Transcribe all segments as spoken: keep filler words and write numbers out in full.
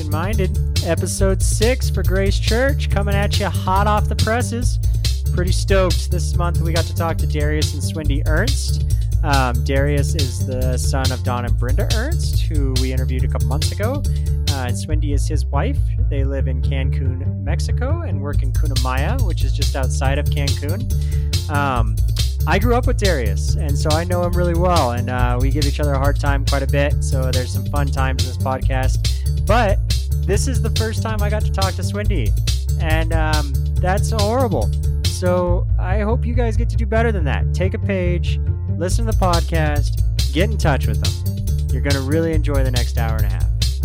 Mission Minded, episode six for Grace Church, coming at you hot off the presses. Pretty stoked. This month we got to talk to Darius and Swindy Ernst. Um, Darius is the son of Don and Brenda Ernst, who we interviewed a couple months ago. Uh, and Swindy is his wife. They live in Cancun, Mexico, and work in Cunamaya, which is just outside of Cancun. Um, I grew up with Darius, and so I know him really well, and uh, we give each other a hard time quite a bit, so there's some fun times in this podcast. But this is the first time I got to talk to Swindy, and um, that's horrible. So I hope you guys get to do better than that. Take a page, listen to the podcast, get in touch with them. You're going to really enjoy the next hour and a half.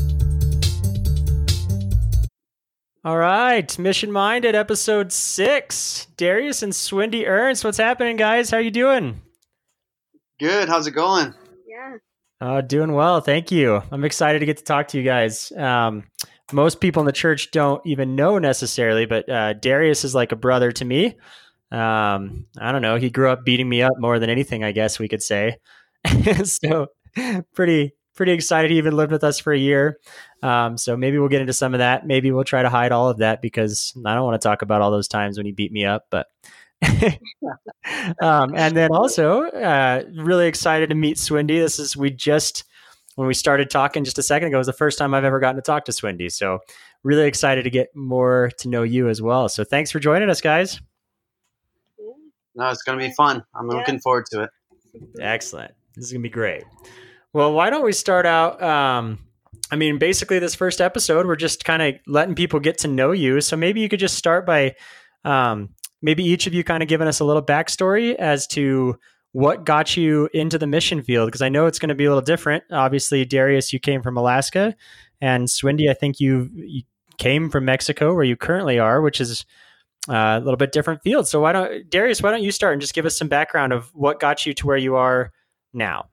All right, Mission Minded, episode six. Darius and Swindy Ernst, what's happening, guys? How are you doing? Good. How's it going? Yeah. Uh, doing well, thank you. I'm excited to get to talk to you guys. Um, most people in the church don't even know necessarily, but uh, Darius is like a brother to me. Um, I don't know. He grew up beating me up more than anything, I guess we could say. So pretty, pretty excited. He even lived with us for a year. Um, so maybe we'll get into some of that. Maybe we'll try to hide all of that because I don't want to talk about all those times when he beat me up, but um, and then also uh, really excited to meet Swindy. This is, we just, when we started talking just a second ago, it was the first time I've ever gotten to talk to Swindy. So really excited to get more to know you as well. So thanks for joining us, guys. No, it's going to be fun. I'm yeah. looking forward to it. Excellent. This is going to be great. Well, why don't we start out? Um, I mean, basically this first episode, we're just kind of letting people get to know you. So maybe you could just start by um, maybe each of you kind of giving us a little backstory as to what got you into the mission field. Because I know it's going to be a little different. Obviously, Darius, you came from Alaska, and Swindy, I think you, you came from Mexico, where you currently are, which is uh, a little bit different field. So why don't, Darius, why don't you start and just give us some background of what got you to where you are now?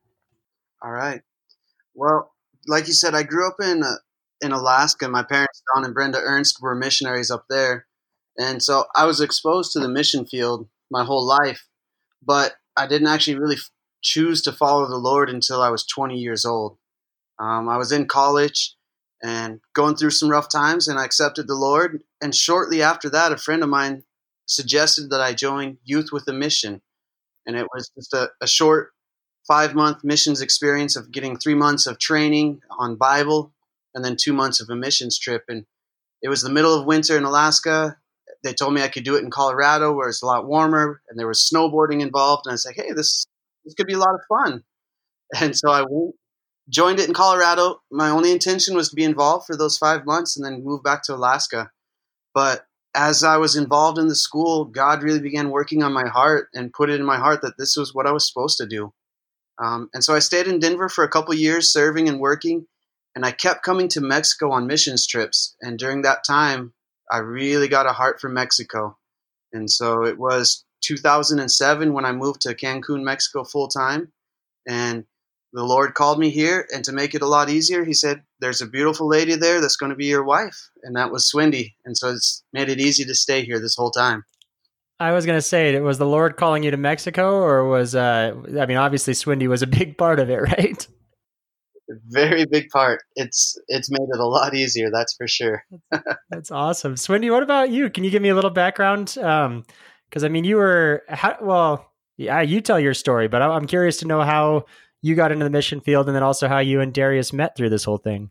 All right. Well, like you said, I grew up in uh, in Alaska. My parents, Don and Brenda Ernst, were missionaries up there. And so I was exposed to the mission field my whole life, but I didn't actually really f- choose to follow the Lord until I was twenty years old. Um, I was in college and going through some rough times, and I accepted the Lord. And shortly after that, a friend of mine suggested that I join Youth with a Mission. And it was just a, a short five-month missions experience of getting three months of training on Bible and then two months of a missions trip. And it was the middle of winter in Alaska. They told me I could do it in Colorado, where it's a lot warmer, and there was snowboarding involved. And I was like, hey, this this could be a lot of fun. And so I went, joined it in Colorado. My only intention was to be involved for those five months and then move back to Alaska. But as I was involved in the school, God really began working on my heart and put it in my heart that this was what I was supposed to do. Um, and so I stayed in Denver for a couple years serving and working, and I kept coming to Mexico on missions trips. And during that time, I really got a heart for Mexico. And so it was two thousand seven when I moved to Cancun, Mexico full time. And the Lord called me here, and to make it a lot easier, he said, there's a beautiful lady there that's going to be your wife. And that was Swindy. And so it's made it easy to stay here this whole time. I was going to say, it was the Lord calling you to Mexico, or was, uh, I mean, obviously Swindy was a big part of it, right? A very big part. It's it's made it a lot easier, that's for sure. That's awesome. Swindy, what about you? Can you give me a little background? Um, because, I mean, you were, how, well, yeah, you tell your story, but I'm curious to know how you got into the mission field, and then also how you and Darius met through this whole thing.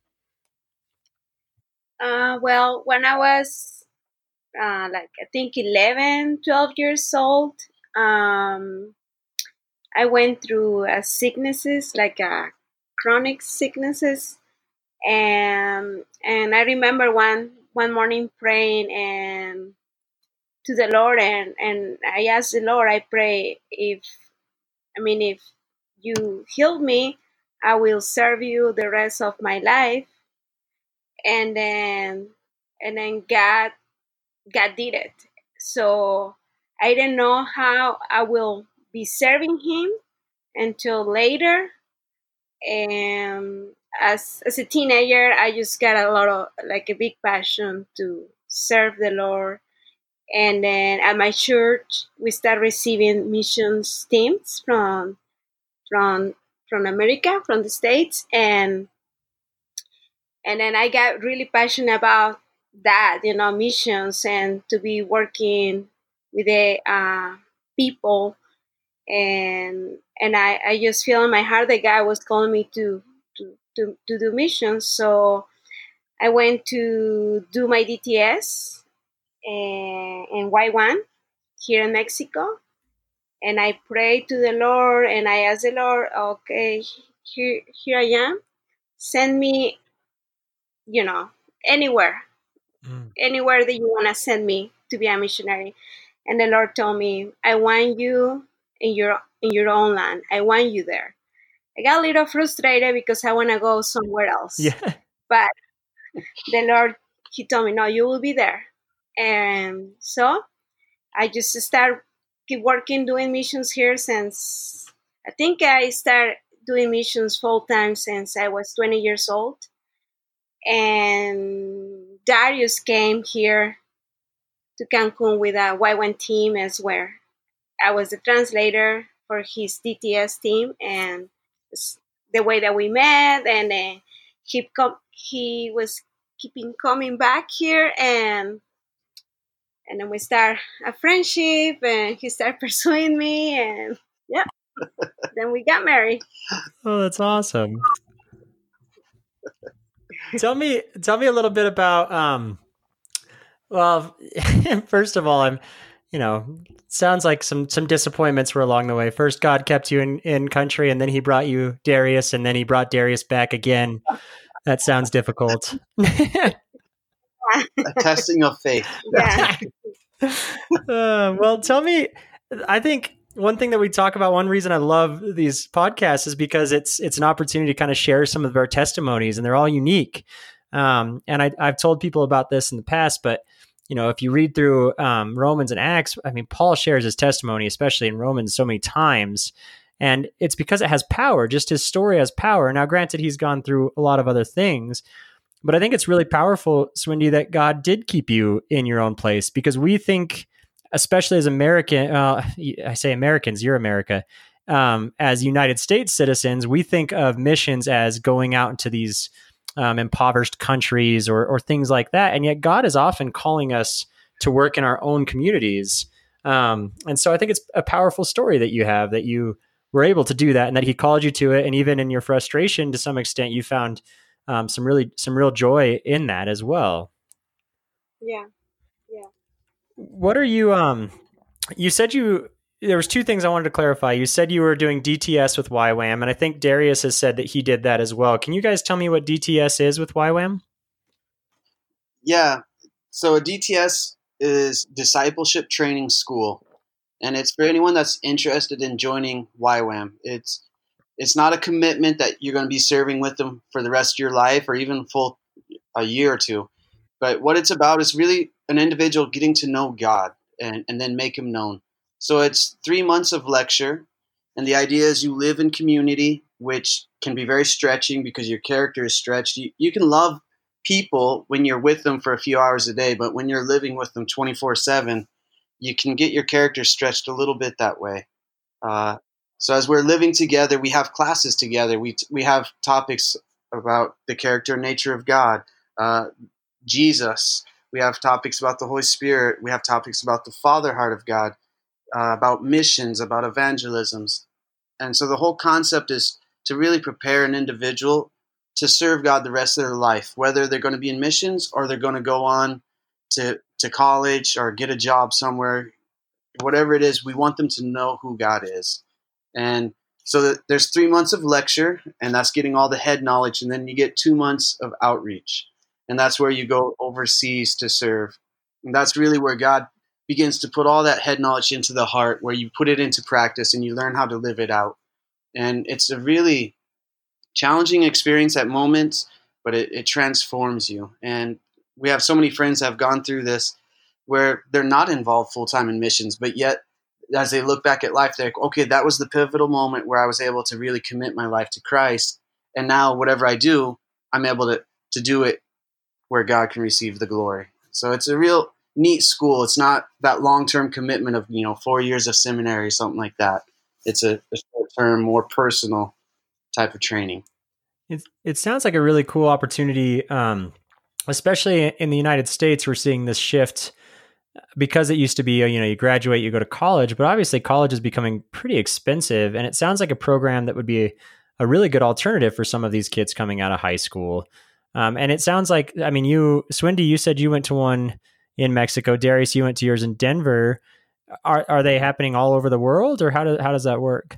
Uh, well, when I was Uh, like I think eleven, twelve years old, um, I went through uh, sicknesses, like uh, chronic sicknesses, and and I remember one one morning praying and to the Lord, and, and I asked the Lord, I pray, if I mean if you heal me, I will serve you the rest of my life. And then and then God. God did it. So I didn't know how I will be serving him until later. And as as a teenager, I just got a lot of, like a big passion to serve the Lord. And then at my church, we start receiving missions teams from from from America, from the States. And and then I got really passionate about that, you know, missions and to be working with the uh, people, and and I, I just feel in my heart that God was calling me to to, to, to do missions. So I went to do my D T S in, in Y WAM here in Mexico, and I prayed to the Lord and I asked the Lord, okay, here here I am, send me, you know, anywhere, Mm. anywhere that you want to send me to be a missionary. And the Lord told me, I want you in your in your own land. I want you there. I got a little frustrated because I want to go somewhere else. Yeah. But the Lord, He told me, no, you will be there. And so I just start keep working doing missions here since I think I started doing missions full time since I was twenty years old. And Darius came here to Cancun with a Y WAM team as where I was the translator for his D T S team, and the way that we met, and uh, he com- he was keeping coming back here, and and then we start a friendship, and he started pursuing me, and yeah, then we got married. Oh, that's awesome. tell me, tell me a little bit about. Um, well, first of all, I'm, you know, sounds like some some disappointments were along the way. First, God kept you in in country, and then He brought you Darius, and then He brought Darius back again. That sounds difficult. A testing of faith. Yeah. uh, well, tell me. I think one thing that we talk about, one reason I love these podcasts is because it's it's an opportunity to kind of share some of our testimonies, and they're all unique. Um, and I, I've told people about this in the past, but you know, if you read through um, Romans and Acts, I mean, Paul shares his testimony, especially in Romans, so many times, and it's because it has power. Just his story has power. Now, granted, he's gone through a lot of other things, but I think it's really powerful, Swindy, that God did keep you in your own place, because we think, especially as American, uh, I say Americans, you're America, um, as United States citizens, we think of missions as going out into these um, impoverished countries or, or things like that. And yet God is often calling us to work in our own communities. Um, and so I think it's a powerful story that you have, that you were able to do that and that He called you to it. And even in your frustration, to some extent, you found um, some really, some real joy in that as well. Yeah. Yeah. What are you, um, you said you, there was two things I wanted to clarify. You said you were doing D T S with Y WAM, and I think Darius has said that he did that as well. Can you guys tell me what D T S is with Y WAM? Yeah. So a D T S is Discipleship Training School, and it's for anyone that's interested in joining Y WAM. It's it's not a commitment that you're going to be serving with them for the rest of your life or even full a year or two. But what it's about is really an individual getting to know God and, and then make Him known. So it's three months of lecture, and the idea is you live in community, which can be very stretching because your character is stretched. You, you can love people when you're with them for a few hours a day, but when you're living with them twenty-four seven, you can get your character stretched a little bit that way. Uh, so as we're living together, we have classes together. We we have topics about the character and nature of God, uh, Jesus. We have topics about the Holy Spirit. We have topics about the Father heart of God, uh, about missions, about evangelisms. And so the whole concept is to really prepare an individual to serve God the rest of their life, whether they're going to be in missions or they're going to go on to, to college or get a job somewhere. Whatever it is, we want them to know who God is. And so that there's three months of lecture, and that's getting all the head knowledge. And then you get two months of outreach. And that's where you go overseas to serve. And that's really where God begins to put all that head knowledge into the heart, where you put it into practice and you learn how to live it out. And it's a really challenging experience at moments, but it, it transforms you. And we have so many friends that have gone through this where they're not involved full-time in missions, but yet as they look back at life, they're like, okay, that was the pivotal moment where I was able to really commit my life to Christ. And now whatever I do, I'm able to, to do it where God can receive the glory. So it's a real neat school. It's not that long-term commitment of, you know, four years of seminary, something like that. It's a, a short-term, more personal type of training. It it sounds like a really cool opportunity, um, especially in the United States. We're seeing this shift because it used to be, you know, you graduate, you go to college, but obviously college is becoming pretty expensive. And it sounds like a program that would be a, a really good alternative for some of these kids coming out of high school. Um, and it sounds like, I mean, you, Swindy, you said you went to one in Mexico. Darius, you went to yours in Denver. Are are they happening all over the world, or how does how does that work?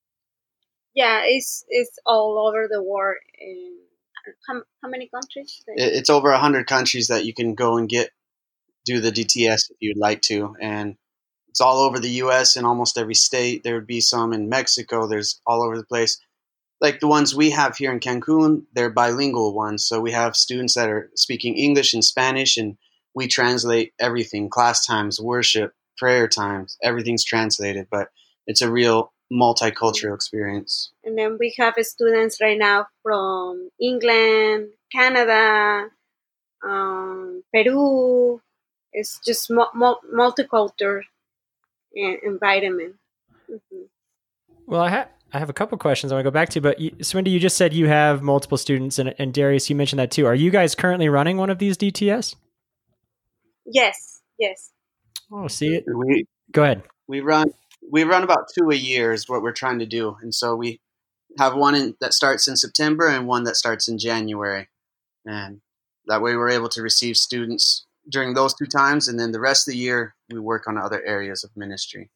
Yeah, it's it's all over the world. In how, how many countries? It's over a hundred countries that you can go and get do the D T S if you'd like to, and it's all over the U S in almost every state. There would be some in Mexico. There's all over the place. Like the ones we have here in Cancun, they're bilingual ones. So we have students that are speaking English and Spanish, and we translate everything: class times, worship, prayer times. Everything's translated, but it's a real multicultural experience. And then we have students right now from England, Canada, um, Peru. It's just mu- mu- multicultural environment. Mm-hmm. Well, I have I have a couple questions I want to go back to, but you, Swindy, you just said you have multiple students, and, and Darius, you mentioned that too. Are you guys currently running one of these D T S? Yes, yes. Oh, see it. We go ahead. We run we run about two a year is what we're trying to do, and so we have one in, that starts in September and one that starts in January, and that way we're able to receive students during those two times, and then the rest of the year we work on other areas of ministry.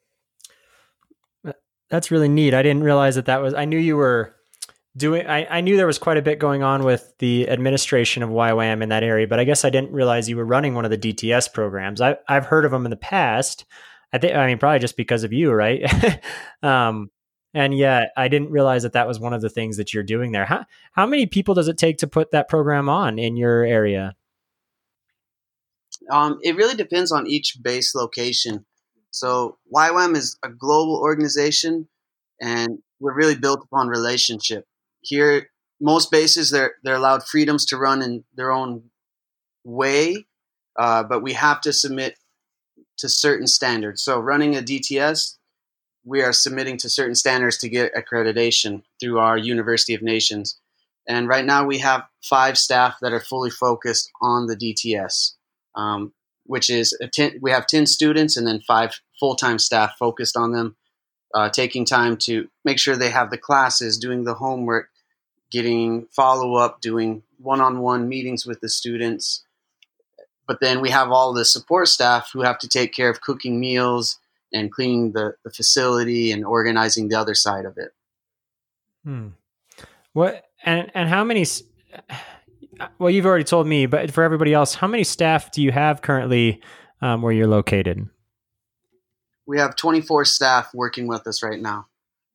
That's really neat. I didn't realize that that was, I knew you were doing, I, I knew there was quite a bit going on with the administration of Y WAM in that area, but I guess I didn't realize you were running one of the D T S programs. I, I've heard of them in the past. I think, I mean, probably just because of you, right? um, and yet I didn't realize that that was one of the things that you're doing there. How, how many people does it take to put that program on in your area? Um, it really depends on each base location. So Y WAM is a global organization, and we're really built upon relationship. Here, most bases, they're, they're allowed freedoms to run in their own way, uh, but we have to submit to certain standards. So running a D T S, we are submitting to certain standards to get accreditation through our University of Nations. And right now we have five staff that are fully focused on the D T S. Um, which is a ten, we have ten students and then five full-time staff focused on them, uh, taking time to make sure they have the classes, doing the homework, getting follow-up, doing one-on-one meetings with the students. But then we have all the support staff who have to take care of cooking meals and cleaning the, the facility and organizing the other side of it. Hmm. What and and how many? Well, you've already told me, but for everybody else, how many staff do you have currently um, where you're located? We have twenty-four staff working with us right now.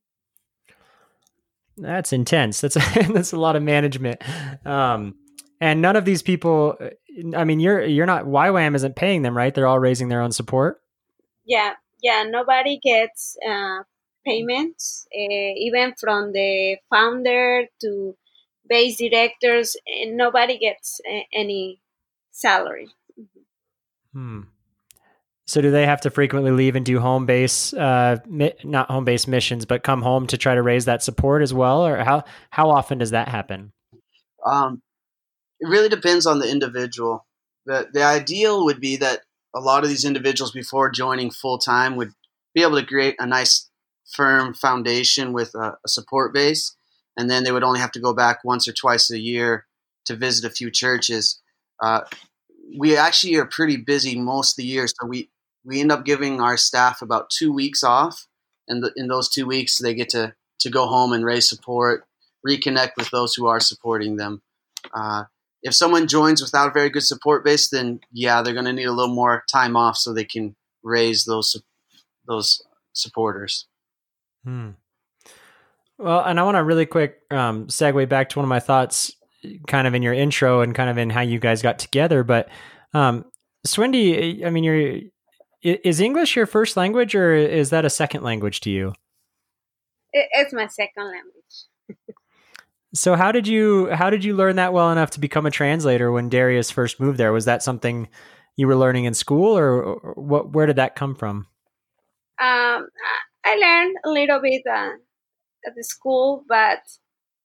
That's intense. That's a, that's a lot of management. Um, and none of these people, I mean, you're you're not, Y WAM isn't paying them, right? They're all raising their own support? Yeah, yeah. Nobody gets uh, payments, uh, even from the founder to base directors, and nobody gets a, any salary. Hmm. So do they have to frequently leave and do home base, uh, mi- not home base missions, but come home to try to raise that support as well? Or how, how often does that happen? Um, it really depends on the individual. The, the ideal would be that a lot of these individuals before joining full time would be able to create a nice firm foundation with a, a support base. And then they would only have to go back once or twice a year to visit a few churches. Uh, we actually are pretty busy most of the year, so we, we end up giving our staff about two weeks off. And the, in those two weeks, they get to, to go home and raise support, reconnect with those who are supporting them. Uh, if someone joins without a very good support base, then yeah, they're going to need a little more time off so they can raise those those supporters. Hmm. Well, and I want to really quick um, segue back to one of my thoughts kind of in your intro and kind of in how you guys got together. But um, Swindy, I mean, you're, is English your first language or is that a second language to you? It's my second language. So how did you how did you learn that well enough to become a translator when Darius first moved there? Was that something you were learning in school, or, or what? Where did that come from? Um, I learned a little bit uh, at the school, but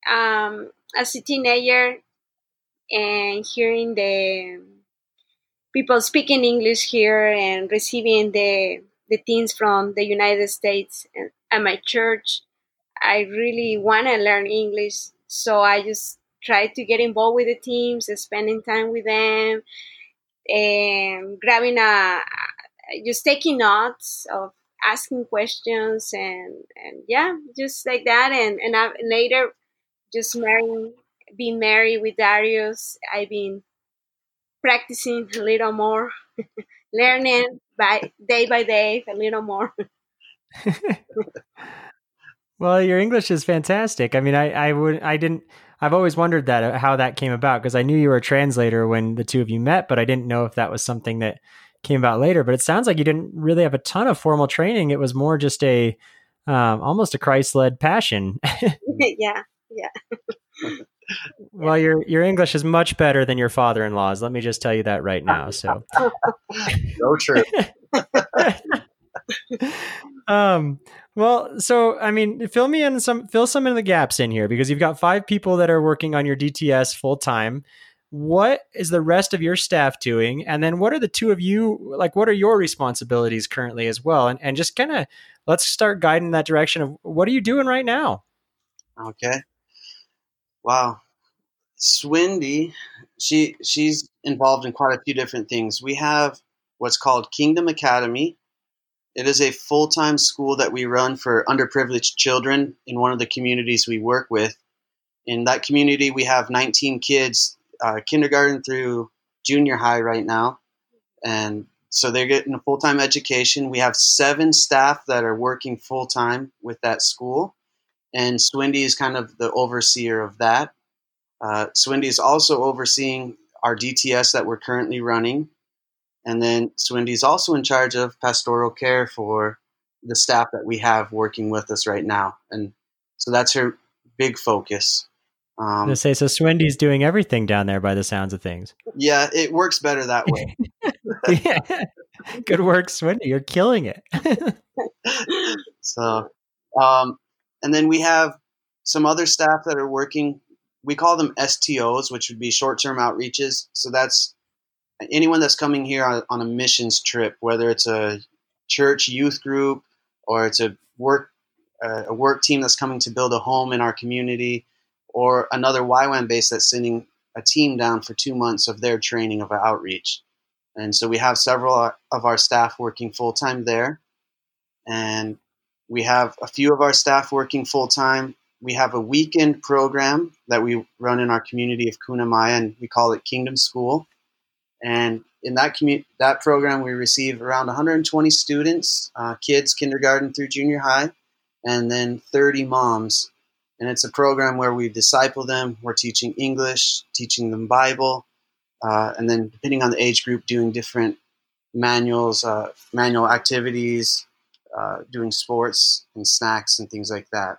um, as a teenager and hearing the people speaking English here and receiving the the teens from the United States and at my church, I really want to learn English. So I just try to get involved with the teams, spending time with them, and grabbing a just taking notes of asking questions and and yeah, just like that. And and I, later just marrying, being married with Darius, I've been practicing a little more, learning by day by day a little more. Well, your English is fantastic. I mean, I, I would, I didn't, I've always wondered that uh, how that came about because I knew you were a translator when the two of you met, but I didn't know if that was something that came about later. But it sounds like you didn't really have a ton of formal training. It was more just a, um, almost a Christ-led passion. yeah, yeah. Well, your your English is much better than your father-in-law's. Let me just tell you that right now. So, No true. um, well, so I mean, fill me in some, fill some of the gaps in here because you've got five people that are working on your D T S full time. What is the rest of your staff doing? And then what are the two of you, like, what are your responsibilities currently as well? And, and just kind of, let's start guiding that direction of what are you doing right now? Okay. Wow. Swindy, she she's involved in quite a few different things. We have what's called Kingdom Academy. It is a full-time school that we run for underprivileged children in one of the communities we work with. In that community, we have nineteen kids, uh, kindergarten through junior high right now. And so they're getting a full-time education. We have seven staff that are working full-time with that school. And Swindy is kind of the overseer of that. Uh, Swindy is also overseeing our D T S that we're currently running. And then Swindy is also in charge of pastoral care for the staff that we have working with us right now. And so that's her big focus. Um, Um, say, so Swindy's doing everything down there by the sounds of things. yeah, it works better that way. Yeah. Good work, Swindy. You're killing it. So, um, and then we have some other staff that are working. We call them S T Os, which would be short-term outreaches. So that's anyone that's coming here on, on a missions trip, whether it's a church youth group or it's a work uh, a work team that's coming to build a home in our community, or another Y WAM base that's sending a team down for two months of their training of outreach. And so we have several of our staff working full-time there. And we have a few of our staff working full-time. We have a weekend program that we run in our community of Kunamaya, and we call it Kingdom School. And in that commu- that program, we receive around one hundred twenty students, uh, kids, kindergarten through junior high, and then thirty moms. And it's a program where we disciple them. We're teaching English, teaching them Bible, uh, and then depending on the age group, doing different manuals, uh, manual activities, uh, doing sports and snacks and things like that.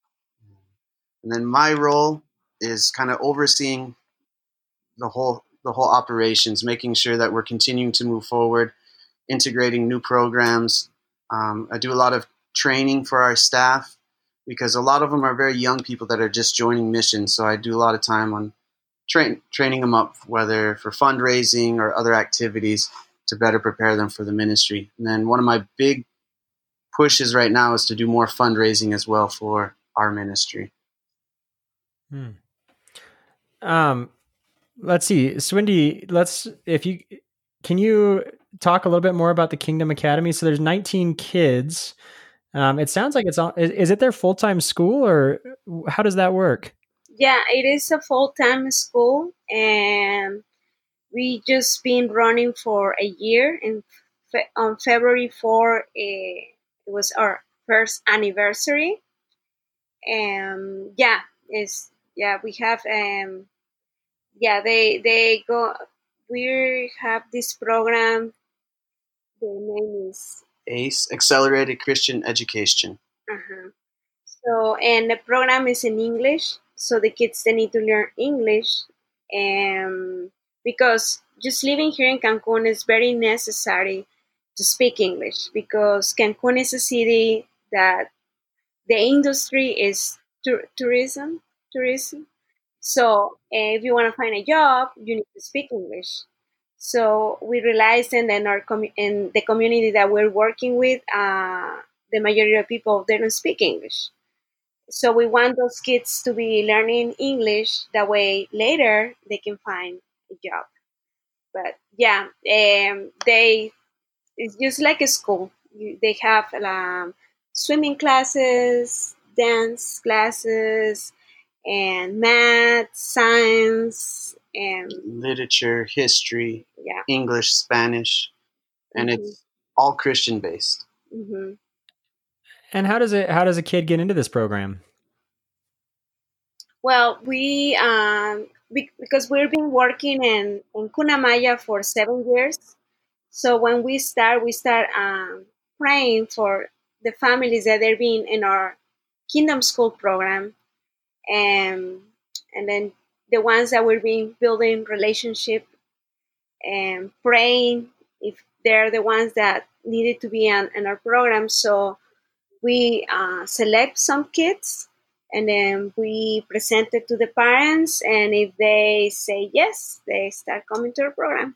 And then my role is kind of overseeing the whole the whole operations, making sure that we're continuing to move forward, integrating new programs. Um, I do a lot of training for our staff because a lot of them are very young people that are just joining missions. So I do a lot of time on tra- training them up, whether for fundraising or other activities to better prepare them for the ministry. And then one of my big pushes right now is to do more fundraising as well for our ministry. Hmm. Um, let's see, Swindy, let's, if you, can you talk a little bit more about the Kingdom Academy? So there's nineteen kids. Um, it sounds like it's on, is, is it their full-time school or how does that work? Yeah, it is a full-time school and we just been running for a year. And fe- on February fourth, uh, it was our first anniversary. And yeah, it's, yeah, we have, um, yeah, they, they go, we have this program. The name is ACE, Accelerated Christian Education. Uh-huh. So, and the program is in English, so the kids they need to learn English, and because just living here in Cancun is very necessary to speak English because Cancun is a city that the industry is tur- tourism, tourism. So uh, if you want to find a job, you need to speak English. So we realized, and then our com- in the community that we're working with, uh, the majority of people they don't speak English. So we want those kids to be learning English. That way, later they can find a job. But yeah, um, they it's just like a school. You, they have um, swimming classes, dance classes, and math, science, and Literature, history, yeah. English, Spanish, and hmm it's all Christian based. hmm And how does it how does a kid get into this program? Well, we um, be, because we've been working in in Cunamaya for seven years. So when we start, we start um, praying for the families that are being in our Kingdom School program, and and then the ones that we're being building relationship and praying if they're the ones that needed to be on in our program. So we uh, select some kids and then we present it to the parents, and if they say yes, they start coming to our program.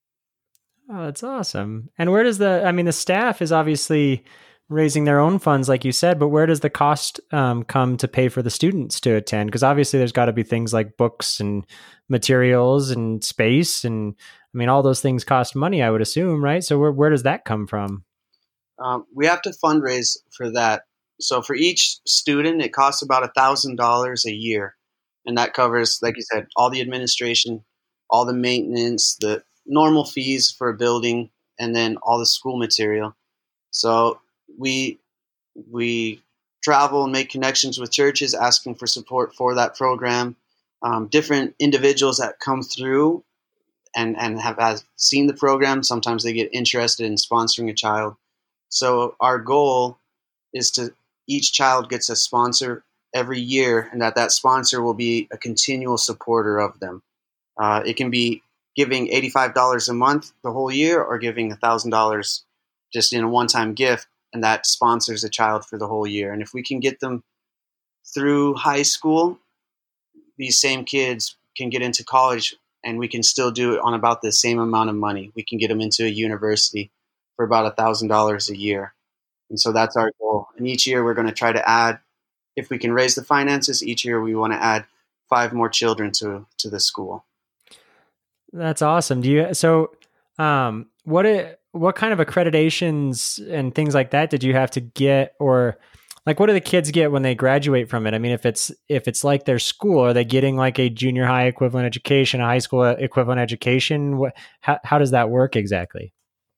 Oh, that's awesome. And where does the I mean the staff is obviously raising their own funds like you said, but where does the cost um, come to pay for the students to attend? Because obviously there's got to be things like books and materials and space, and I mean all those things cost money, I would assume, right? So where where does that come from? Um, we have to fundraise for that. So for each student, it costs about a thousand dollars a year, and that covers, like you said, all the administration, all the maintenance, the normal fees for a building, and then all the school material. So we we travel and make connections with churches, asking for support for that program. Um, different individuals that come through and and have, have seen the program, sometimes they get interested in sponsoring a child. So our goal is to each child gets a sponsor every year, and that that sponsor will be a continual supporter of them. Uh, it can be giving eighty-five dollars a month the whole year, or giving one thousand dollars just in a one-time gift, and that sponsors a child for the whole year. And if we can get them through high school, these same kids can get into college, and we can still do it on about the same amount of money. We can get them into a university for about a thousand dollars a year. And so that's our goal. And each year we're going to try to add, if we can raise the finances, each year we want to add five more children to, to the school. That's awesome. Do you so um what it, what kind of accreditations and things like that did you have to get, or like what do the kids get when they graduate from it? I mean, if it's if it's like their school, are they getting like a junior high equivalent education, a high school equivalent education? What how how does that work exactly?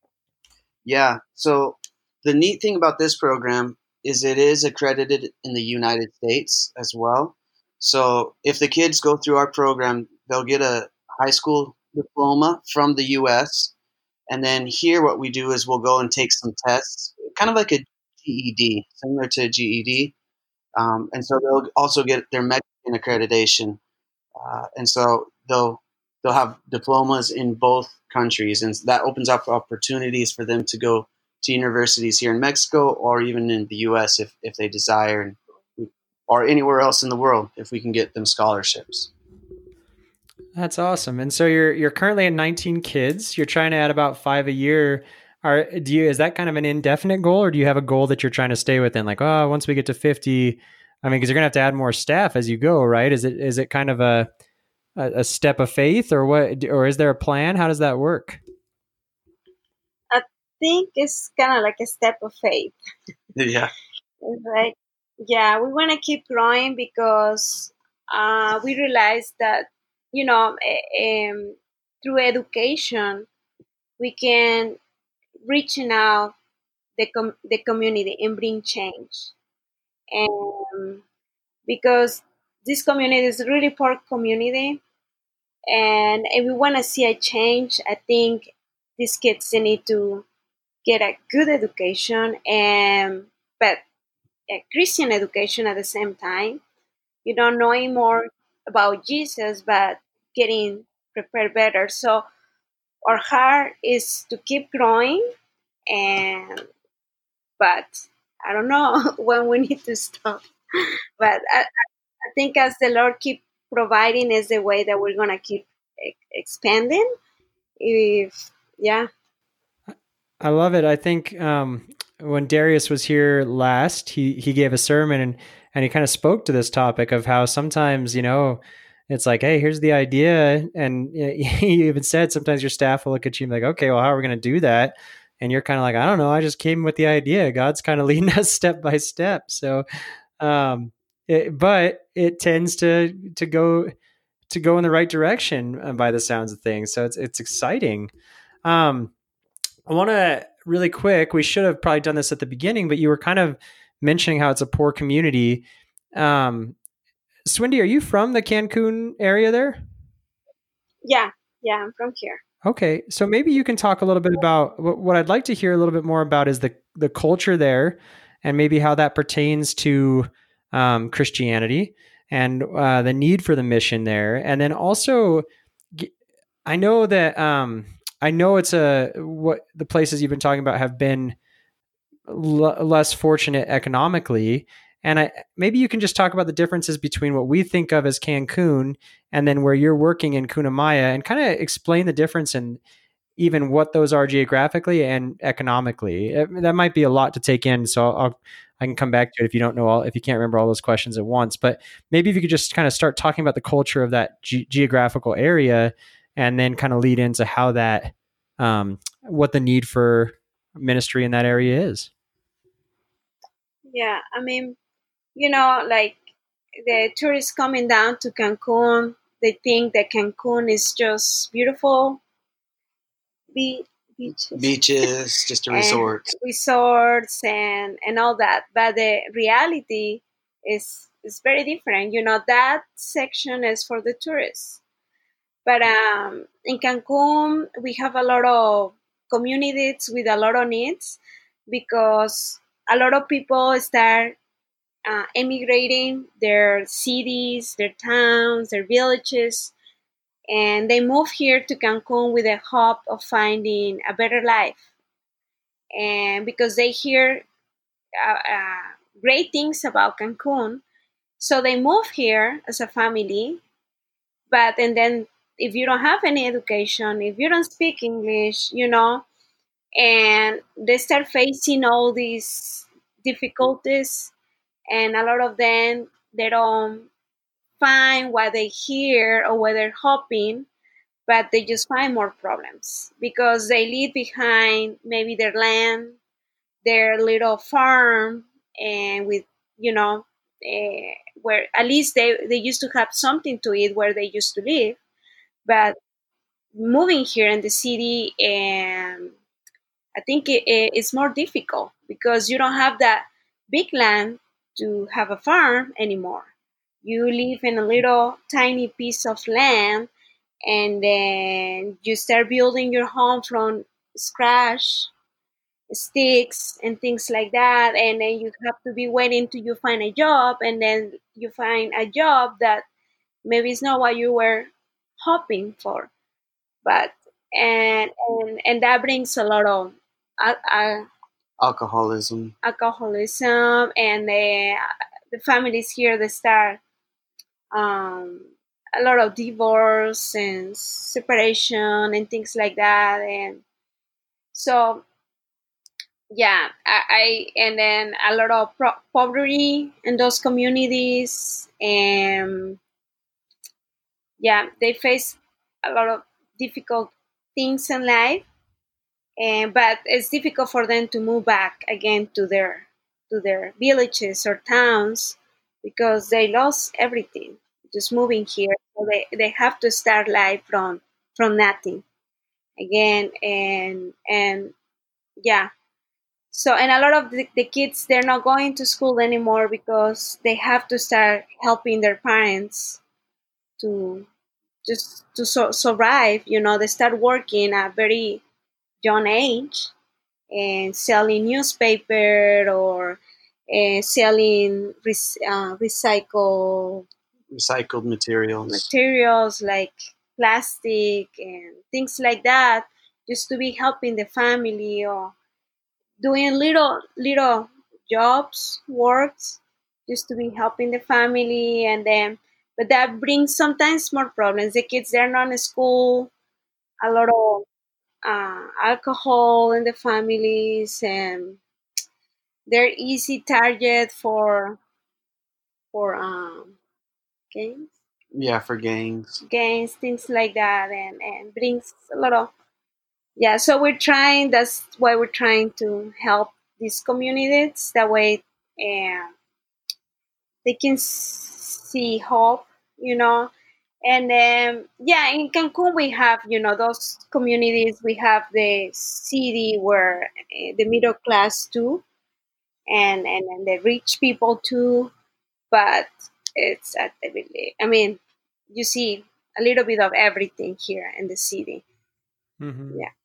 Yeah. So the neat thing about this program is it is accredited in the United States as well. So if the kids go through our program, they'll get a high school diploma from the U S. And then here, what we do is we'll go and take some tests, kind of like a G E D, similar to a G E D. Um, and so they'll also get their Mexican accreditation. Uh, and so they'll they'll have diplomas in both countries, and that opens up opportunities for them to go to universities here in Mexico or even in the U S if, if they desire, and, or anywhere else in the world if we can get them scholarships. That's awesome. And so you're you're currently at nineteen kids. You're trying to add about five a year. Are do you is that kind of an indefinite goal, or do you have a goal that you're trying to stay within? Like, oh, once we get to fifty, I mean, because you're gonna have to add more staff as you go, right? Is it is it kind of a a, a step of faith, or what? Or is there a plan? How does that work? I think it's kind of like a step of faith. Yeah. It's like, yeah, we want to keep growing because uh, we realize that, you know, eh, um, through education, we can reach out the, com- the community and bring change. And because this community is a really poor community, and if we want to see a change, I think these kids they need to get a good education, and but a Christian education at the same time. You know, knowing more about Jesus, but getting prepared better. So our heart is to keep growing, and but I don't know when we need to stop. But at, at I think as the Lord keep providing is the way that we're gonna keep e- expanding. If yeah, I love it. I think um, when Darius was here last, he he gave a sermon and and he kind of spoke to this topic of how sometimes, you know, it's like, hey, here's the idea, and he even said sometimes your staff will look at you and be like, okay, well, how are we going to do that? And you're kind of like, I don't know, I just came with the idea. God's kind of leading us step by step. So, um, it, but it tends to to go to go in the right direction uh, by the sounds of things. So it's it's exciting. Um, I want to really quick. We should have probably done this at the beginning, but you were kind of mentioning how it's a poor community. Um, Swindy, are you from the Cancun area there? yeah, yeah. I'm from here. Okay, so maybe you can talk a little bit about what, what I'd like to hear a little bit more about is the the culture there, and maybe how that pertains to um, Christianity and uh, the need for the mission there, and then also, I know that um, I know it's a what the places you've been talking about have been l- less fortunate economically. And I, maybe you can just talk about the differences between what we think of as Cancun and then where you're working in Cunamaya, and kind of explain the difference in even what those are geographically and economically. It- that might be a lot to take in. So I'll, I can come back to it if you don't know all, if you can't remember all those questions at once, but maybe if you could just kind of start talking about the culture of that ge- geographical area and then kind of lead into how that, um, what the need for ministry in that area is. Yeah, I mean, you know, like the tourists coming down to Cancun, they think that Cancun is just beautiful be- beaches Beaches, just a and resort. resorts and and all that. But the reality is is very different. You know, that section is for the tourists. But um, in Cancun, we have a lot of communities with a lot of needs because a lot of people start uh, emigrating their cities, their towns, their villages, and they move here to Cancun with the hope of finding a better life. And because they hear uh, uh, great things about Cancun, so they move here as a family. But and then if you don't have any education, if you don't speak English, you know, and they start facing all these difficulties, and a lot of them they don't find what they hear or what they're hoping, but they just find more problems because they leave behind maybe their land, their little farm, and with you know uh, where at least they they used to have something to eat where they used to live, but moving here in the city, and I think it, it- it's more difficult because you don't have that big land to have a farm anymore. You live in a little tiny piece of land, and then you start building your home from scratch, sticks and things like that, and then you have to be waiting till you find a job, and then you find a job that maybe it's not what you were hoping for, but and and, and that brings a lot of uh, uh, Alcoholism. alcoholism, and the, the families here they start um, a lot of divorce and separation and things like that, and so yeah, I, I and then a lot of pro- poverty in those communities, and yeah, they face a lot of difficult things in life, and but it's difficult for them to move back again to their to their villages or towns because they lost everything just moving here, so they, they have to start life from from nothing again, and and yeah, so and a lot of the, the kids they're not going to school anymore because they have to start helping their parents to just to so, survive, you know, they start working at a very young age and selling newspaper or uh, selling rec- uh, recycle Recycled materials. materials like plastic and things like that, just to be helping the family or doing little little jobs, works, just to be helping the family, and then but that brings sometimes more problems. The kids, they're not in school, a lot of uh, alcohol in the families, and they're easy target for for um games Yeah, for gangs. games things like that, and and brings a lot of, yeah. So we're trying, that's why we're trying to help these communities, that way, and they can s- see hope, you know. And then, yeah, in Cancun we have, you know, those communities. We have the city where uh, the middle class too, and, and and the rich people too. But it's at the village. I mean, you see a little bit of everything here in the city. Mm-hmm. Yeah.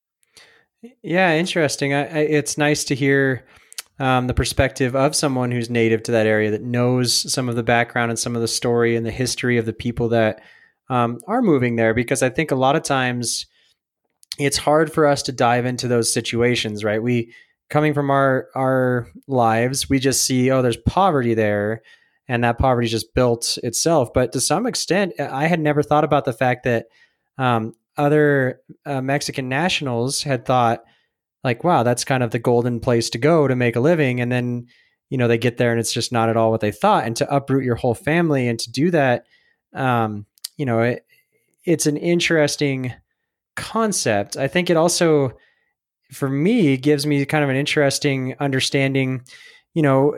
Yeah, interesting. I, I, it's nice to hear um, the perspective of someone who's native to that area, that knows some of the background and some of the story and the history of the people that um, are moving there. Because I think a lot of times it's hard for us to dive into those situations, right? We, coming from our our lives, we just see, oh, there's poverty there, and that poverty just built itself. But to some extent, I had never thought about the fact that um, other uh, Mexican nationals had thought, like, wow, that's kind of the golden place to go to make a living. And then, you know, they get there and it's just not at all what they thought. And to uproot your whole family and to do that, um, you know, it, it's an interesting concept. I think it also, for me, gives me kind of an interesting understanding, you know,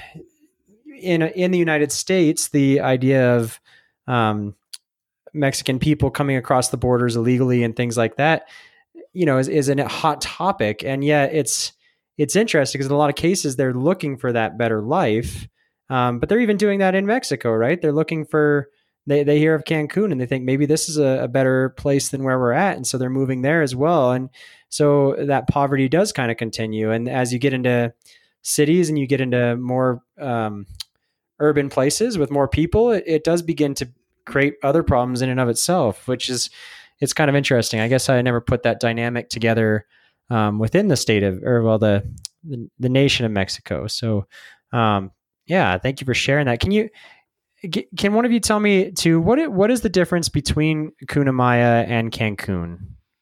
in, in the United States, the idea of, um, Mexican people coming across the borders illegally and things like that, you know, is, is a hot topic. And yet it's, it's interesting because in a lot of cases they're looking for that better life. Um, but they're even doing that in Mexico, right? They're looking for, they, they hear of Cancun and they think maybe this is a, a better place than where we're at. And so they're moving there as well. And so that poverty does kind of continue. And as you get into cities and you get into more um, urban places with more people, it, it does begin to create other problems in and of itself, which is, it's kind of interesting. I guess I never put that dynamic together um, within the state of, or well, the, the, the nation of Mexico. So, um, yeah, thank you for sharing that. Can you, can one of you tell me too, what, what is the difference between Cuna Maya and Cancun?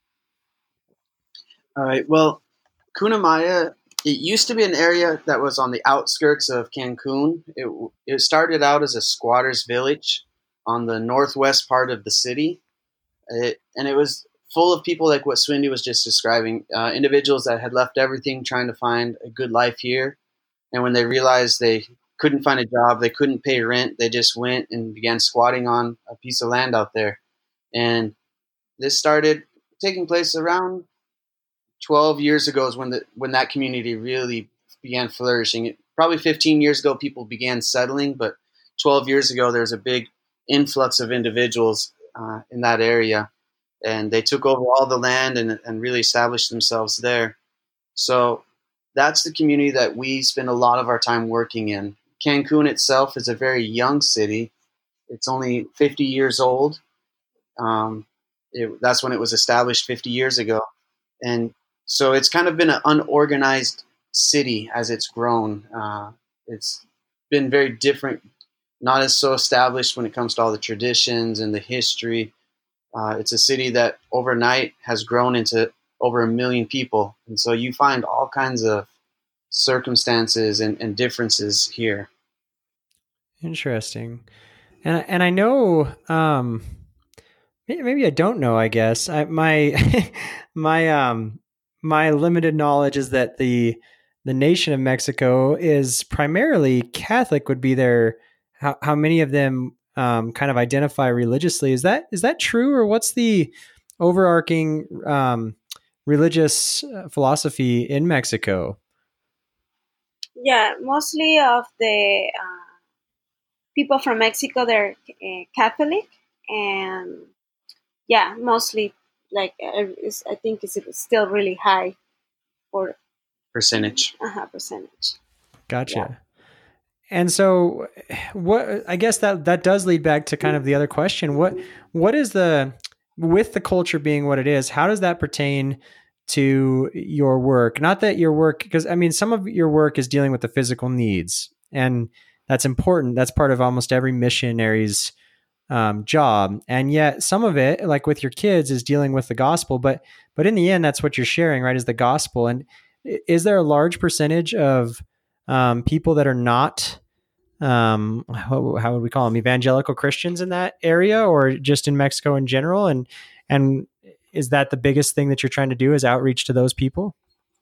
All right. Well, Cuna Maya, it used to be an area that was on the outskirts of Cancun. It, it started out as a squatter's village on the northwest part of the city. It, and it was full of people like what Swindy was just describing, uh, individuals that had left everything trying to find a good life here. And when they realized they couldn't find a job, they couldn't pay rent, they just went and began squatting on a piece of land out there. And this started taking place around twelve years ago is when the when that community really began flourishing. Probably fifteen years ago, people began settling, but twelve years ago, there was a big influx of individuals uh, in that area, and they took over all the land and, and really established themselves there. So that's the community that we spend a lot of our time working in. Cancun itself is a very young city. It's only fifty years old. Um, it, that's when it was established fifty years ago. And so it's kind of been an unorganized city as it's grown. Uh, it's been very different, not as so established when it comes to all the traditions and the history. Uh, it's a city that overnight has grown into over a million people. And so you find all kinds of circumstances and, and differences here. Interesting. And, and I know, um, maybe I don't know, I guess I, my, my, um, my limited knowledge is that the, the nation of Mexico is primarily Catholic, would be their, how, how many of them, um, kind of identify religiously. Is that, is that true? Or what's the overarching, um, religious philosophy in Mexico? Yeah, mostly of the uh, people from Mexico, they're uh, Catholic, and yeah, mostly like uh, is, I think it's still really high for Percentage. uh, percentage. Gotcha. Yeah. And so what, I guess that, that does lead back to kind of the other question. What, what is the, with the culture being what it is, how does that pertain to your work? Not that your work, because I mean, some of your work is dealing with the physical needs, and that's important. That's part of almost every missionary's um, job. And yet some of it, like with your kids, is dealing with the gospel. But but in the end, that's what you're sharing, right? Is the gospel. And is there a large percentage of um, people that are not, um, how, how would we call them, evangelical Christians in that area, or just in Mexico in general? And and is that the biggest thing that you're trying to do, is outreach to those people?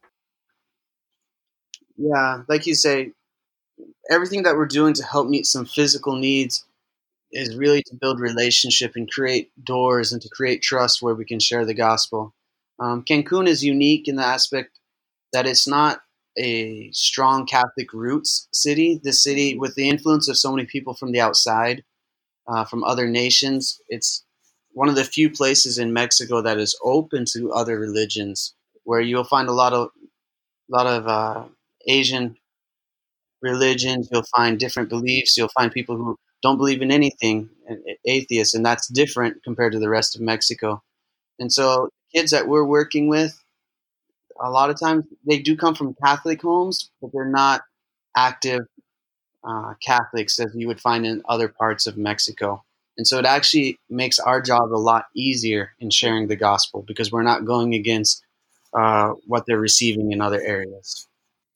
Yeah, like you say, everything that we're doing to help meet some physical needs is really to build relationship and create doors and to create trust where we can share the gospel. Um, Cancun is unique in the aspect that it's not a strong Catholic roots city. The city, with the influence of so many people from the outside, uh, from other nations, it's one of the few places in Mexico that is open to other religions, where you'll find a lot of lot of uh, Asian religions. You'll find different beliefs. You'll find people who don't believe in anything, atheists, and that's different compared to the rest of Mexico. And so, kids that we're working with, a lot of times they do come from Catholic homes, but they're not active uh, Catholics as you would find in other parts of Mexico. And so it actually makes our job a lot easier in sharing the gospel because we're not going against uh, what they're receiving in other areas.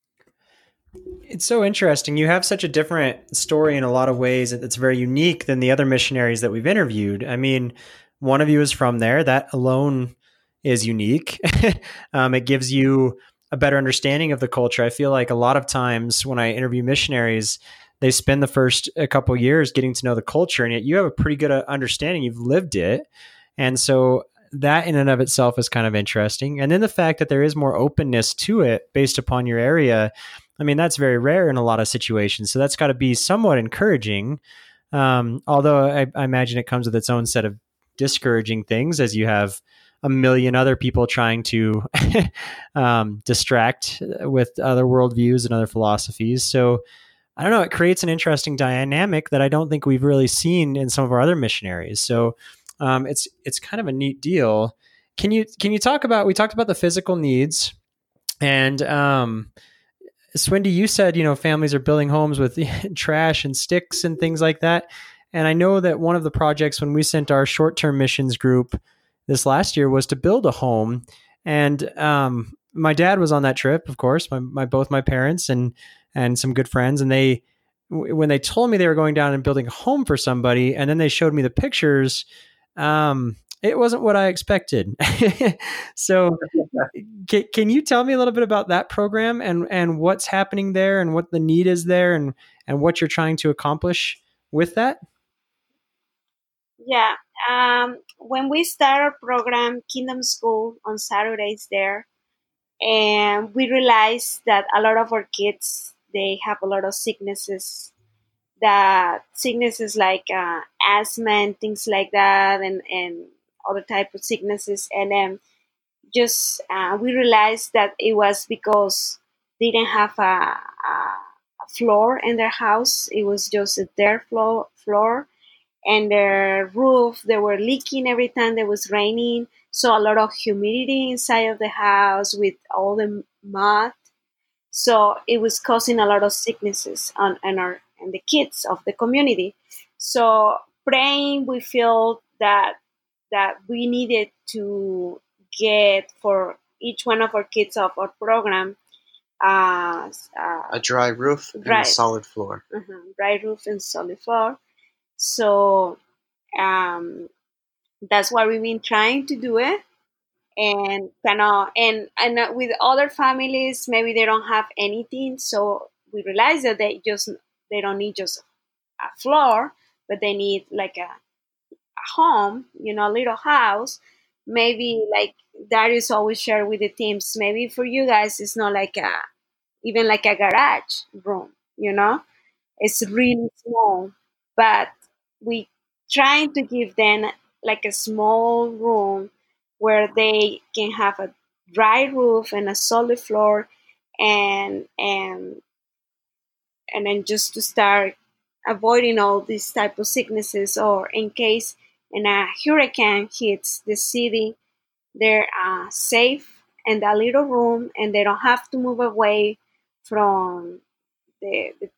It's so interesting. You have such a different story in a lot of ways that's very unique than the other missionaries that we've interviewed. I mean, one of you is from there. That alone is unique. um, it gives you a better understanding of the culture. I feel like a lot of times when I interview missionaries, they spend the first a couple of years getting to know the culture, and yet you have a pretty good understanding. You've lived it. And so that in and of itself is kind of interesting. And then the fact that there is more openness to it based upon your area, I mean, that's very rare in a lot of situations. So that's got to be somewhat encouraging. Um, although I, I imagine it comes with its own set of discouraging things, as you have a million other people trying to um, distract with other worldviews and other philosophies. So I don't know, it creates an interesting dynamic that I don't think we've really seen in some of our other missionaries. So um, it's it's kind of a neat deal. Can you can you talk about, we talked about the physical needs, and um, Swindy, you said, you know, families are building homes with trash and sticks and things like that. And I know that one of the projects when we sent our short-term missions group this last year was to build a home. And um, my dad was on that trip, of course, my, my both my parents and and some good friends. And they, when they told me they were going down and building a home for somebody, and then they showed me the pictures, um, it wasn't what I expected. So can, can you tell me a little bit about that program and, and what's happening there and what the need is there and, and what you're trying to accomplish with that? Yeah. Um, when we start our program, Kingdom School on Saturdays there, and we realized that a lot of our kids, they have a lot of sicknesses, that sicknesses like uh, asthma and things like that, and, and other type of sicknesses. And then just uh, we realized that it was because they didn't have a, a, a floor in their house. It was just a dirt floor, floor and their roof, they were leaking every time there was raining. So a lot of humidity inside of the house with all the mud. So it was causing a lot of sicknesses on, on our and the kids of the community. So praying, we feel that that we needed to get for each one of our kids of our program uh, uh, A dry roof and Dry. a solid floor. uh-huh, dry roof and solid floor. So um, that's why we've been trying to do it. And kind of and and uh, with other families, maybe they don't have anything, so we realize that they just they don't need just a floor, but they need like a, a home, you know, a little house. Maybe like Darius always share with the teams, maybe for you guys it's not like a even like a garage room, you know, it's really small, but we trying to give them like a small room where they can have a dry roof and a solid floor, and and and then just to start avoiding all these type of sicknesses, or in case in a hurricane hits the city, they're uh, safe in that little room and they don't have to move away from the, the,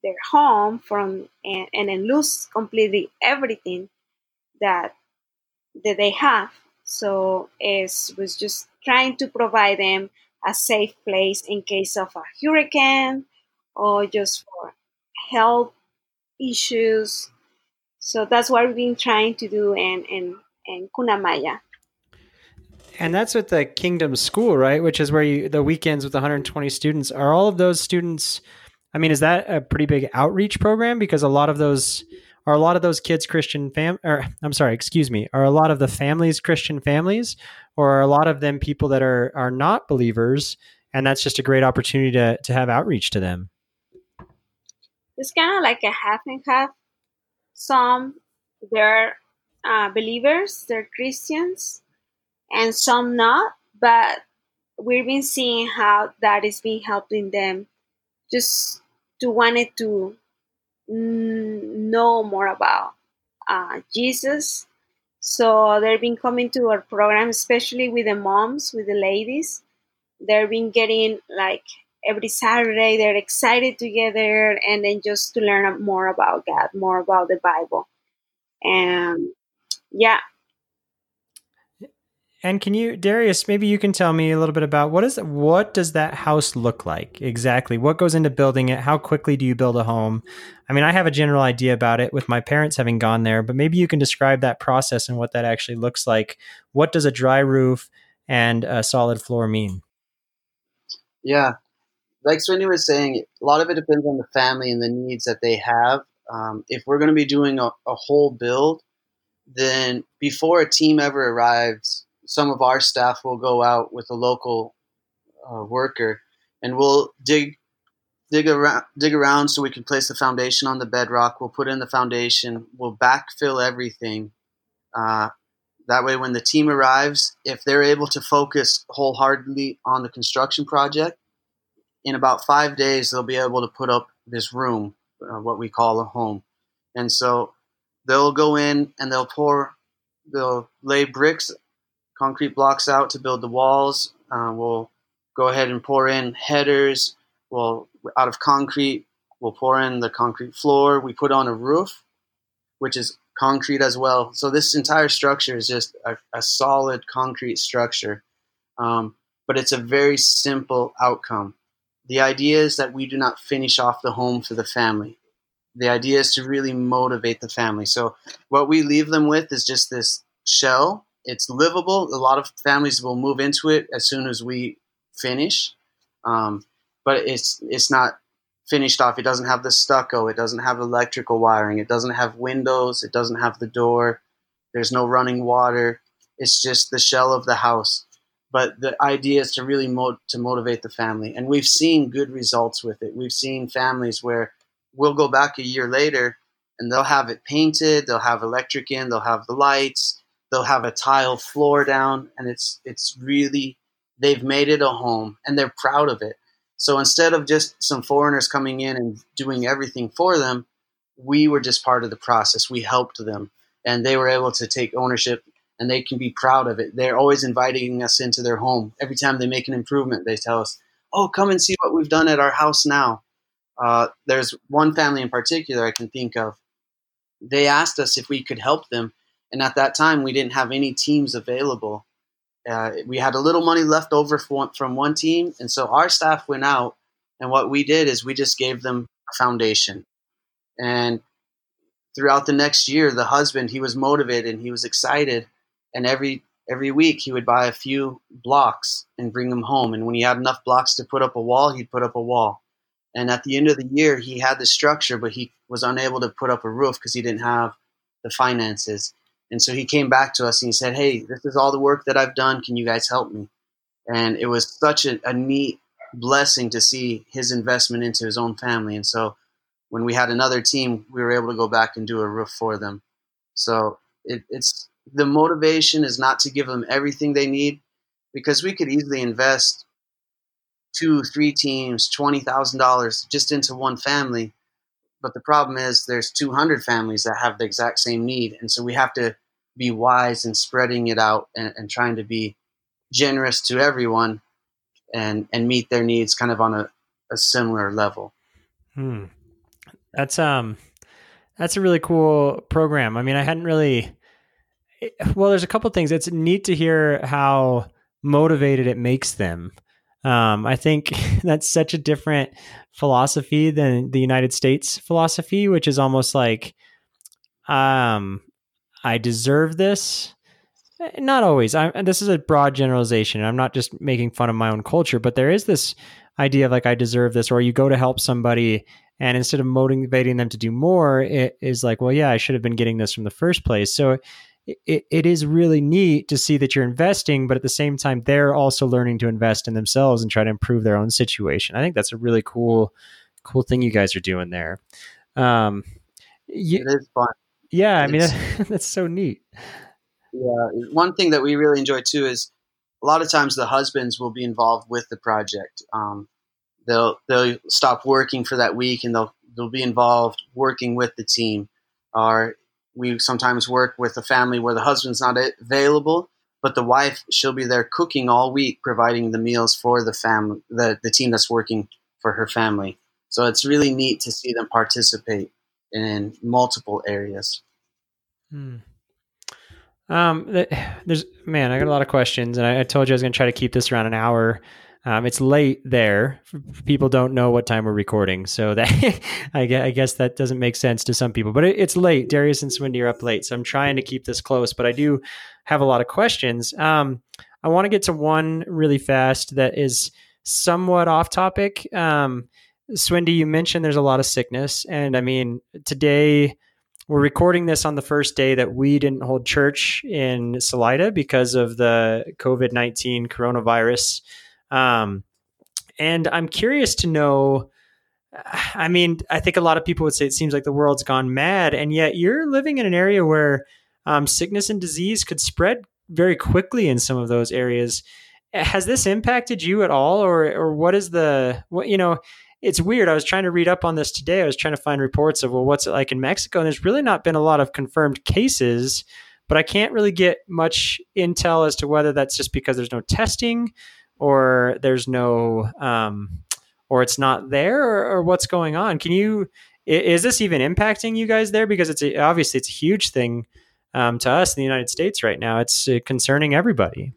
their home from and, and then lose completely everything that that they have. So it was just trying to provide them a safe place in case of a hurricane or just for health issues. So that's what we've been trying to do in in, in Cunamaya. And that's with the Kingdom School, right? Which is where you the weekends with one hundred twenty students. Are all of those students? I mean, is that a pretty big outreach program? Because a lot of those are a lot of those kids Christian fam. Or I'm sorry, excuse me. Are a lot of the families Christian families, or are a lot of them people that are are not believers? And that's just a great opportunity to to have outreach to them. It's kind of like a half and half. Some they're uh, believers, they're Christians, and some not. But we've been seeing how that is been helping them just to wanted to mm, know more about uh, Jesus. So they've been coming to our program, especially with the moms, with the ladies. They've been getting like every Saturday, they're excited together and then just to learn more about God, more about the Bible. And yeah. And can you, Darius, maybe you can tell me a little bit about what is what does that house look like exactly? What goes into building it? How quickly do you build a home? I mean, I have a general idea about it with my parents having gone there, but maybe you can describe that process and what that actually looks like. What does a dry roof and a solid floor mean? Yeah, like Swinny was saying, a lot of it depends on the family and the needs that they have. Um, if we're going to be doing a, a whole build, then before a team ever arrives, some of our staff will go out with a local uh, worker, and we'll dig dig around dig around so we can place the foundation on the bedrock. We'll put in the foundation. We'll backfill everything. Uh, that way, when the team arrives, if they're able to focus wholeheartedly on the construction project, in about five days they'll be able to put up this room, uh, what we call a home. And so they'll go in and they'll pour, they'll lay bricks, concrete blocks out to build the walls. Uh, we'll go ahead and pour in headers. We'll, out of concrete, we'll pour in the concrete floor. We put on a roof, which is concrete as well. So this entire structure is just a, a solid concrete structure. Um, but it's a very simple outcome. The idea is that we do not finish off the home for the family. The idea is to really motivate the family. So what we leave them with is just this shell. It's livable. A lot of families will move into it as soon as we finish, um, but it's it's not finished off. It doesn't have the stucco. It doesn't have electrical wiring. It doesn't have windows. It doesn't have the door. There's no running water. It's just the shell of the house. But the idea is to really mo- to motivate the family, and we've seen good results with it. We've seen families where we'll go back a year later, and they'll have it painted. They'll have electric in. They'll have the lights. They'll have a tile floor down, and it's it's really, they've made it a home, and they're proud of it. So instead of just some foreigners coming in and doing everything for them, we were just part of the process. We helped them, and they were able to take ownership, and they can be proud of it. They're always inviting us into their home. Every time they make an improvement, they tell us, "Oh, come and see what we've done at our house now." Uh, there's one family in particular I can think of. They asked us if we could help them, and at that time we didn't have any teams available. Uh, we had a little money left over from from one team, and so our staff went out, and what we did is we just gave them a foundation. And throughout the next year, the husband, he was motivated and he was excited, and every every week he would buy a few blocks and bring them home. And when he had enough blocks to put up a wall, he'd put up a wall. And at the end of the year, he had the structure, but he was unable to put up a roof because he didn't have the finances. And so he came back to us and he said, "Hey, this is all the work that I've done. Can you guys help me?" And it was such a, a neat blessing to see his investment into his own family. And so when we had another team, we were able to go back and do a roof for them. So it, it's the motivation is not to give them everything they need, because we could easily invest two, three teams, twenty thousand dollars just into one family. But the problem is there's two hundred families that have the exact same need. And so we have to be wise in spreading it out and, and trying to be generous to everyone and, and meet their needs kind of on a, a similar level. Hmm. That's um that's a really cool program. I mean, I hadn't really well, there's a couple things. It's neat to hear how motivated it makes them. Um, I think that's such a different philosophy than the United States philosophy, which is almost like, um, I deserve this. Not always. I, this is a broad generalization. I'm not just making fun of my own culture, but there is this idea of like, I deserve this, or you go to help somebody and instead of motivating them to do more, it is like, well, yeah, I should have been getting this from the first place. So it, it is really neat to see that you're investing, but at the same time, they're also learning to invest in themselves and try to improve their own situation. I think that's a really cool, cool thing you guys are doing there. Um, you, it is fun. Yeah, I mean, that, that's so neat. Yeah, one thing that we really enjoy too is a lot of times the husbands will be involved with the project. Um, they'll they'll stop working for that week and they'll they'll be involved working with the team. Or we sometimes work with a family where the husband's not available, but the wife, she'll be there cooking all week, providing the meals for the family, the the team that's working for her family. So it's really neat to see them participate in multiple areas. Hmm. Um, there's man, I got a lot of questions, and I, I told you I was going to try to keep this around an hour. Um, it's late there. People don't know what time we're recording, so that I, guess, I guess that doesn't make sense to some people. But it, it's late. Darius and Swindy are up late, so I'm trying to keep this close. But I do have a lot of questions. Um, I want to get to one really fast that is somewhat off topic. Um, Swindy, you mentioned there's a lot of sickness, and I mean today. We're recording this on the first day that we didn't hold church in Salida because of the COVID nineteen coronavirus. Um, and I'm curious to know, I mean, I think a lot of people would say it seems like the world's gone mad, and yet you're living in an area where um, sickness and disease could spread very quickly in some of those areas. Has this impacted you at all? Or, or what is the, what, you know, it's weird. I was trying to read up on this today. I was trying to find reports of, well, what's it like in Mexico? And there's really not been a lot of confirmed cases, but I can't really get much intel as to whether that's just because there's no testing or there's no, um, or it's not there or, or what's going on. Can you, is this even impacting you guys there? Because it's a, obviously it's a huge thing um, to us in the United States right now. It's uh, concerning everybody.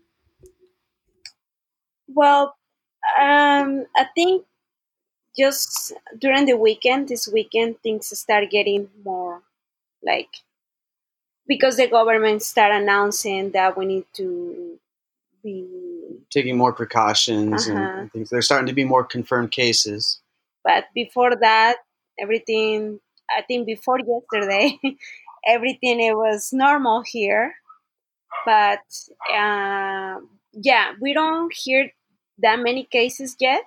Well, um, I think just during the weekend, this weekend, things start getting more like, because the government start announcing that we need to be taking more precautions uh-huh. and things. There's starting to be more confirmed cases. But before that, everything, I think before yesterday, everything, it was normal here. But uh, yeah, we don't hear that many cases yet.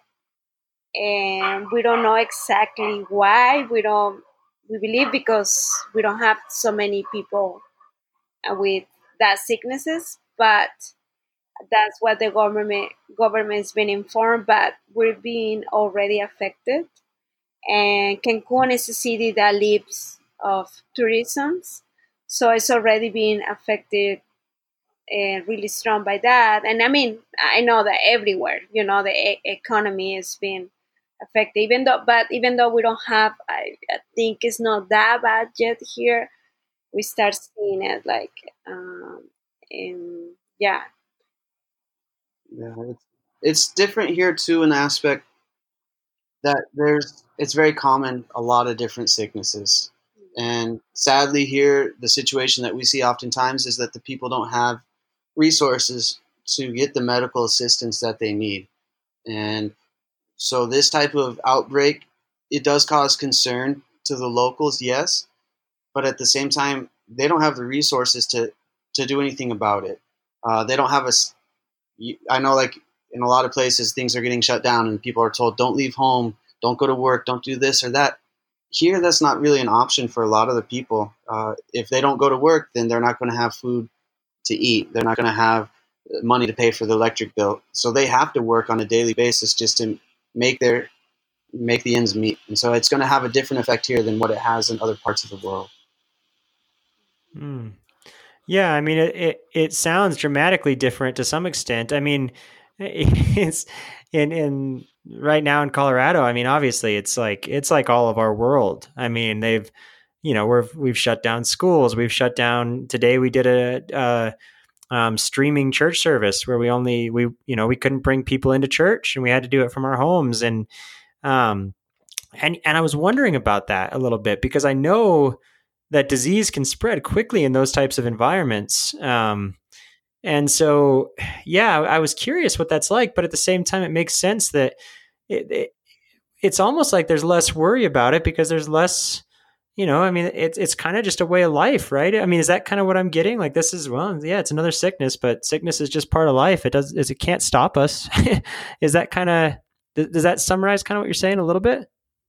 And we don't know exactly why. We don't, we believe because we don't have so many people with that sicknesses, but that's what the government government's been informed, but we're being already affected. And Cancun is a city that lives of tourism, so it's already being affected and really strong by that. And I mean, I know that everywhere, you know, the e- economy is being affected, even though, but even though we don't have, I, I think it's not that bad yet here. We start seeing it like, um, in, yeah. Yeah, it's, it's different here too in the aspect that there's, it's very common, a lot of different sicknesses. And sadly here, the situation that we see oftentimes is that the people don't have resources to get the medical assistance that they need. And so this type of outbreak, it does cause concern to the locals, yes, but at the same time, they don't have the resources to, to do anything about it. Uh, they don't have a, I know like in a lot of places, things are getting shut down and people are told, don't leave home, don't go to work, don't do this or that. Here, that's not really an option for a lot of the people. Uh, if they don't go to work, then they're not going to have food to eat. They're not going to have money to pay for the electric bill. So they have to work on a daily basis just to make their make the ends meet. And so it's going to have a different effect here than what it has in other parts of the world. Mm. Yeah, I mean, it, it it sounds dramatically different to some extent. I mean, it's in in right now in Colorado, I mean, obviously it's like, it's like all of our world. I mean, they've, you know, we're, we've shut down schools. We've shut down today. We did a, uh, um, streaming church service where we only, we, you know, we couldn't bring people into church and we had to do it from our homes. And, um, and, and I was wondering about that a little bit because I know that disease can spread quickly in those types of environments. Um, and so, yeah, I was curious what that's like, but at the same time, it makes sense that it, it it's almost like there's less worry about it because there's less, you know, I mean, it's, it's kind of just a way of life, right? I mean, is that kind of what I'm getting? Like this is, well, yeah, it's another sickness, but sickness is just part of life. It does, is it can't stop us. Is that kind of, does that summarize kind of what you're saying a little bit?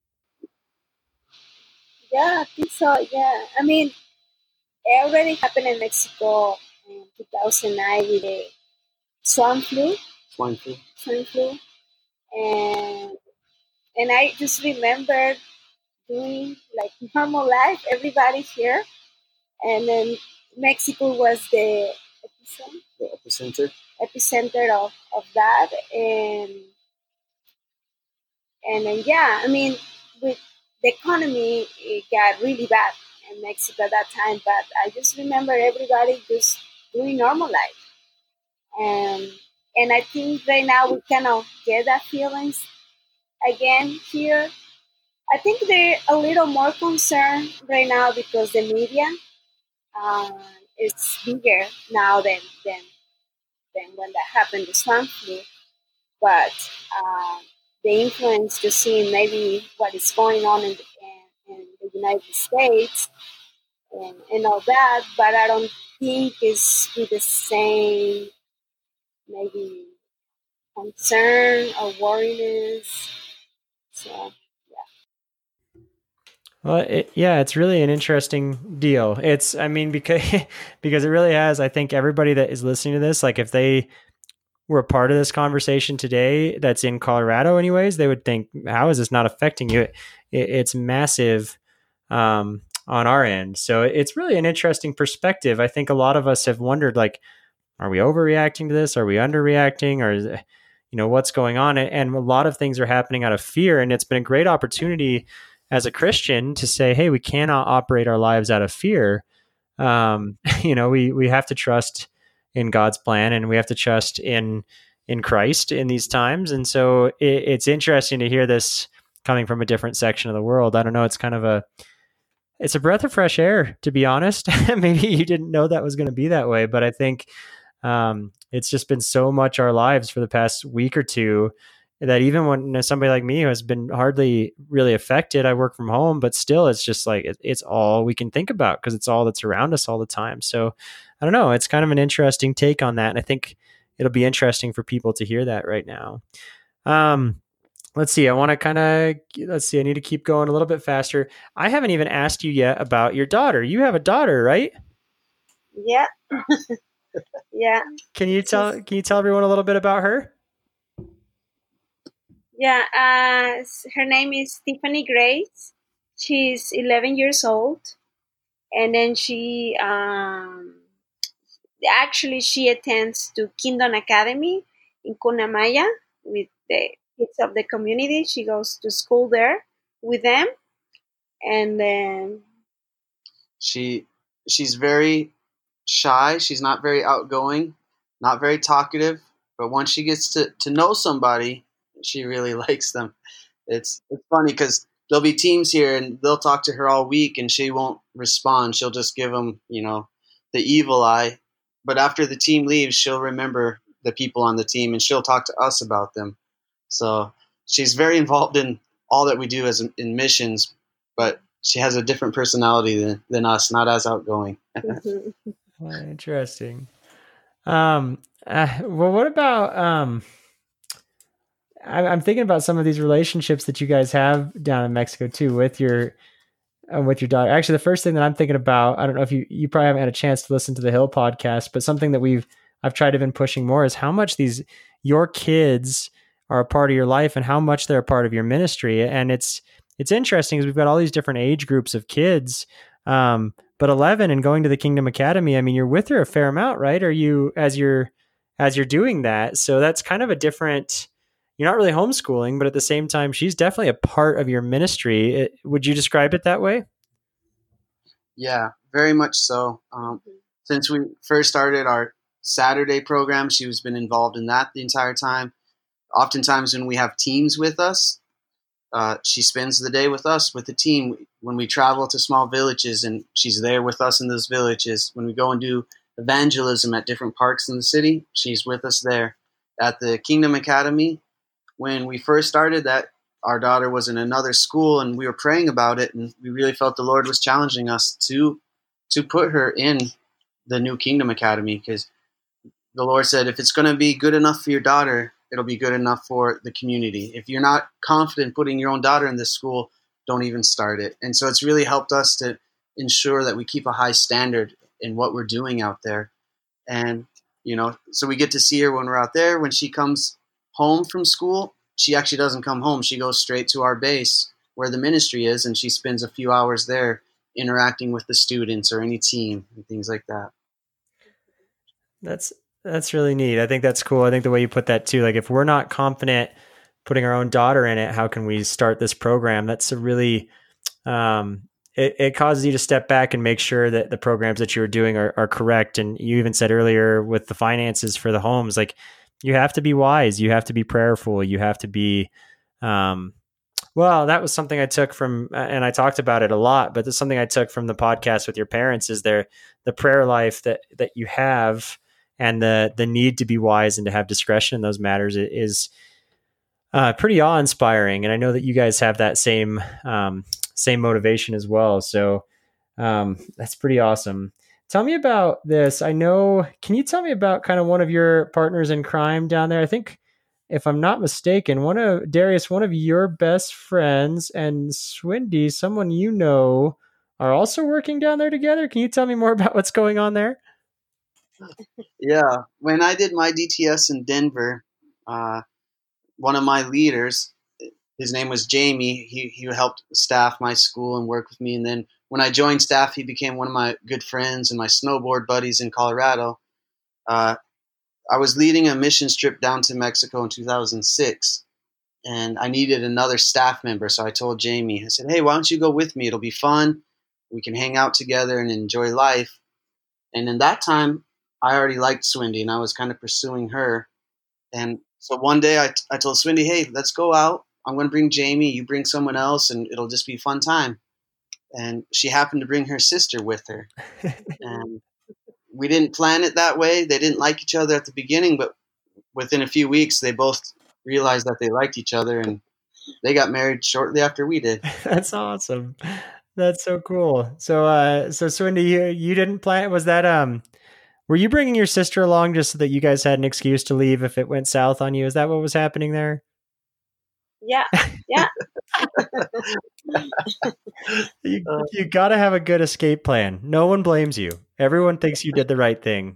Yeah, I think so. Yeah, I mean, it already happened in Mexico in two thousand nine with the swine flu. Swine flu. Swine flu, and and I just remember doing like normal life, everybody here, and then Mexico was the epicenter, the epicenter, epicenter of, of that, and and then yeah, I mean, with the economy, it got really bad in Mexico at that time, but I just remember everybody just doing normal life. And and I think right now we kind of get that feelings again here. I think they're a little more concerned right now because the media uh, is bigger now than, than, than when that happened, the swine flu. But uh, the influence to see maybe what is going on in the, in, in the United States and, and all that, but I don't think it's with the same maybe concern or worriness. So, yeah. Well, it, yeah, it's really an interesting deal. It's, I mean, because because it really has. I think everybody that is listening to this, like if they were a part of this conversation today, that's in Colorado, anyways, they would think, "How is this not affecting you?" It, it, it's massive um, on our end. So it's really an interesting perspective. I think a lot of us have wondered, like, are we overreacting to this? Are we underreacting? Or, you know, what's going on? And a lot of things are happening out of fear. And it's been a great opportunity as a Christian to say, hey, we cannot operate our lives out of fear. Um, you know, we, we have to trust in God's plan and we have to trust in, in Christ in these times. And so it, it's interesting to hear this coming from a different section of the world. I don't know. It's kind of a, it's a breath of fresh air, to be honest. Maybe you didn't know that was going to be that way, but I think um, it's just been so much our lives for the past week or two that even when, you know, somebody like me who has been hardly really affected, I work from home, but still it's just like, it, it's all we can think about because it's all that's around us all the time. So I don't know, it's kind of an interesting take on that. And I think it'll be interesting for people to hear that right now. Um, let's see, I want to kind of, let's see, I need to keep going a little bit faster. I haven't even asked you yet about your daughter. You have a daughter, right? Yeah. Yeah. Can you tell, can you tell everyone a little bit about her? Yeah, uh, her name is Tiffany Grace. She's eleven years old, and then she um, actually she attends to Kingdom Academy in Cunamaya with the kids of the community. She goes to school there with them, and then she she's very shy. She's not very outgoing, not very talkative. But once she gets to, to know somebody, she really likes them. It's it's funny because there'll be teams here and they'll talk to her all week and she won't respond. She'll just give them, you know, the evil eye. But after the team leaves, she'll remember the people on the team and she'll talk to us about them. So she's very involved in all that we do as in, in missions, but she has a different personality than, than us, not as outgoing. Well, interesting. Um, uh, well, what about, um, I'm thinking about some of these relationships that you guys have down in Mexico too, with your, uh, with your daughter. Actually, the first thing that I'm thinking about, I don't know if you, you probably haven't had a chance to listen to the Hill podcast, but something that we've, I've tried to been pushing more is how much these, your kids are a part of your life and how much they're a part of your ministry. And it's, it's interesting because we've got all these different age groups of kids. Um, but eleven and going to the Kingdom Academy, I mean, you're with her a fair amount, right? Are you, as you're, as you're doing that? So that's kind of a different, you're not really homeschooling, but at the same time, she's definitely a part of your ministry. It, would you describe it that way? Yeah, very much so. Um, since we first started our Saturday program, she has been involved in that the entire time. Oftentimes when we have teams with us, uh, she spends the day with us, with the team. When we travel to small villages, and she's there with us in those villages. When we go and do evangelism at different parks in the city, she's with us there. At the Kingdom Academy, when we first started that, our daughter was in another school, and we were praying about it, and we really felt the Lord was challenging us to to put her in the new Kingdom Academy, because the Lord said, if it's going to be good enough for your daughter, it'll be good enough for the community. If you're not confident putting your own daughter in this school, don't even start it. And so it's really helped us to ensure that we keep a high standard in what we're doing out there. And, you know, so we get to see her when we're out there. When she comes home from school, she actually doesn't come home. She goes straight to our base where the ministry is, and she spends a few hours there interacting with the students or any team and things like that. That's that's really neat. I think that's cool. I think the way you put that too, like if we're not confident putting our own daughter in it, how can we start this program? That's a really, um, it, it causes you to step back and make sure that the programs that you're doing are, are correct. And you even said earlier with the finances for the homes, like you have to be wise, you have to be prayerful, you have to be, um, well, that was something I took from, and I talked about it a lot, but there's something I took from the podcast with your parents is there the prayer life that, that you have and the, the need to be wise and to have discretion in those matters is uh, pretty awe inspiring. And I know that you guys have that same, um, same motivation as well. So um, that's pretty awesome. Tell me about this. I know, can you tell me about kind of one of your partners in crime down there? I think, if I'm not mistaken, one of Darius, one of your best friends, and Swindy, someone you know, are also working down there together. Can you tell me more about what's going on there? Yeah, when I did my D T S in Denver, uh, one of my leaders, his name was Jamie. He he helped staff my school and work with me. And then when I joined staff, he became one of my good friends and my snowboard buddies in Colorado. Uh, I was leading a mission trip down to Mexico in two thousand six, and I needed another staff member. So I told Jamie, I said, hey, why don't you go with me? It'll be fun. We can hang out together and enjoy life. And in that time, I already liked Swindy, and I was kind of pursuing her. And so one day I, I told Swindy, hey, let's go out. I'm going to bring Jamie. You bring someone else, and it'll just be a fun time. And she happened to bring her sister with her. And we didn't plan it that way. They didn't like each other at the beginning, but within a few weeks, they both realized that they liked each other, and they got married shortly after we did. That's awesome. That's so cool. So, uh, so Swindy, you, you didn't plan, was that, um, were you bringing your sister along just so that you guys had an excuse to leave if it went south on you? Is that what was happening there? Yeah. Yeah. you you got to have a good escape plan. No one blames you. Everyone thinks you did the right thing.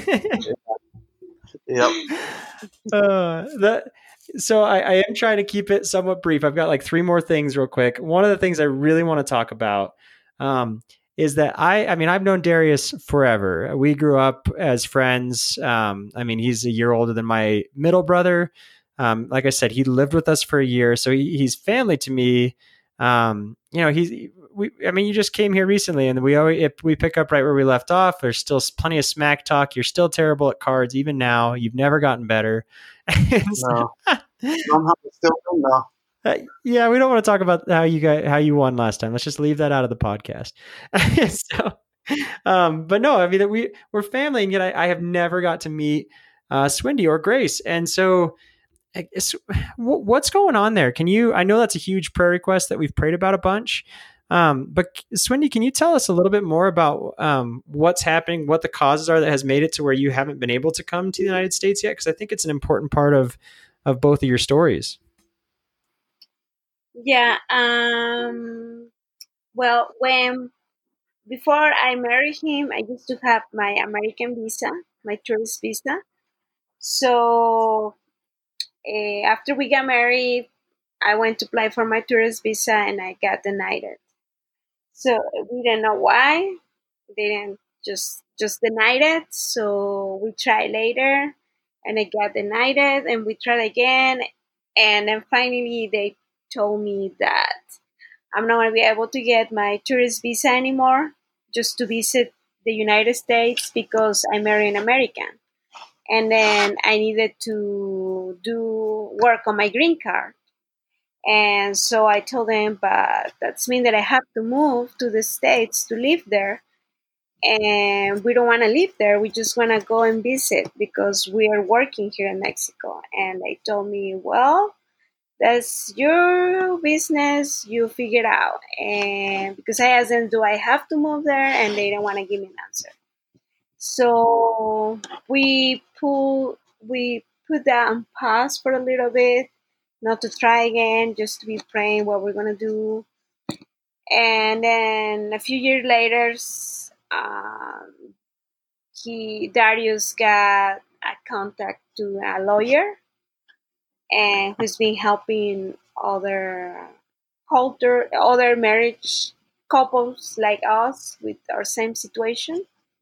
Yep. Uh, that, so I, I am trying to keep it somewhat brief. I've got like three more things real quick. One of the things I really want to talk about um, is that I, I mean, I've known Darius forever. We grew up as friends. Um, I mean, he's a year older than my middle brother. Um, like I said, he lived with us for a year, so he, he's family to me. Um, you know, he's, we, I mean, you just came here recently, and we always, if we pick up right where we left off, there's still plenty of smack talk. You're still terrible at cards, even now. You've never gotten better. No, somehow still don't know. Uh, yeah, we don't want to talk about how you got how you won last time. Let's just leave that out of the podcast. so, um, but no, I mean, we we're family, and yet I, I have never got to meet uh, Swindy or Grace, and so. It's, what's going on there? Can you, I know that's a huge prayer request that we've prayed about a bunch. Um, but Swindy, can you tell us a little bit more about um, what's happening, what the causes are that has made it to where you haven't been able to come to the United States yet? Because I think it's an important part of, of both of your stories. Yeah. Um, well, when, before I married him, I used to have my American visa, my tourist visa. So, Uh, after we got married, I went to apply for my tourist visa and I got denied it. So we didn't know why. They didn't just just denied it. So we tried later and I got denied it, and we tried again And then finally, they told me that I'm not going to be able to get my tourist visa anymore just to visit the United States because I married an American. And then I needed to do work on my green card. And so I told them, but that's mean that I have to move to the States to live there. And we don't want to live there. We just want to go and visit because we are working here in Mexico. And they told me, well, that's your business. You figure it out. And because I asked them, do I have to move there? And they don't want to give me an answer. So we pull, we put that on pause for a little bit, not to try again, just to be praying what we're gonna do. And then a few years later, um, he Darius got a contact to a lawyer, and who's been helping other culture, other marriage couples like us with our same situation.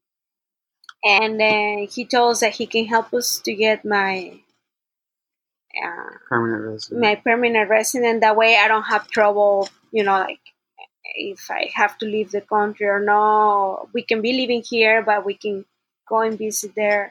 And then he told us that he can help us to get my uh, Permanent resident. my permanent resident. That way, I don't have trouble. You know, like if I have to leave the country or no, we can be living here, but we can go and visit there.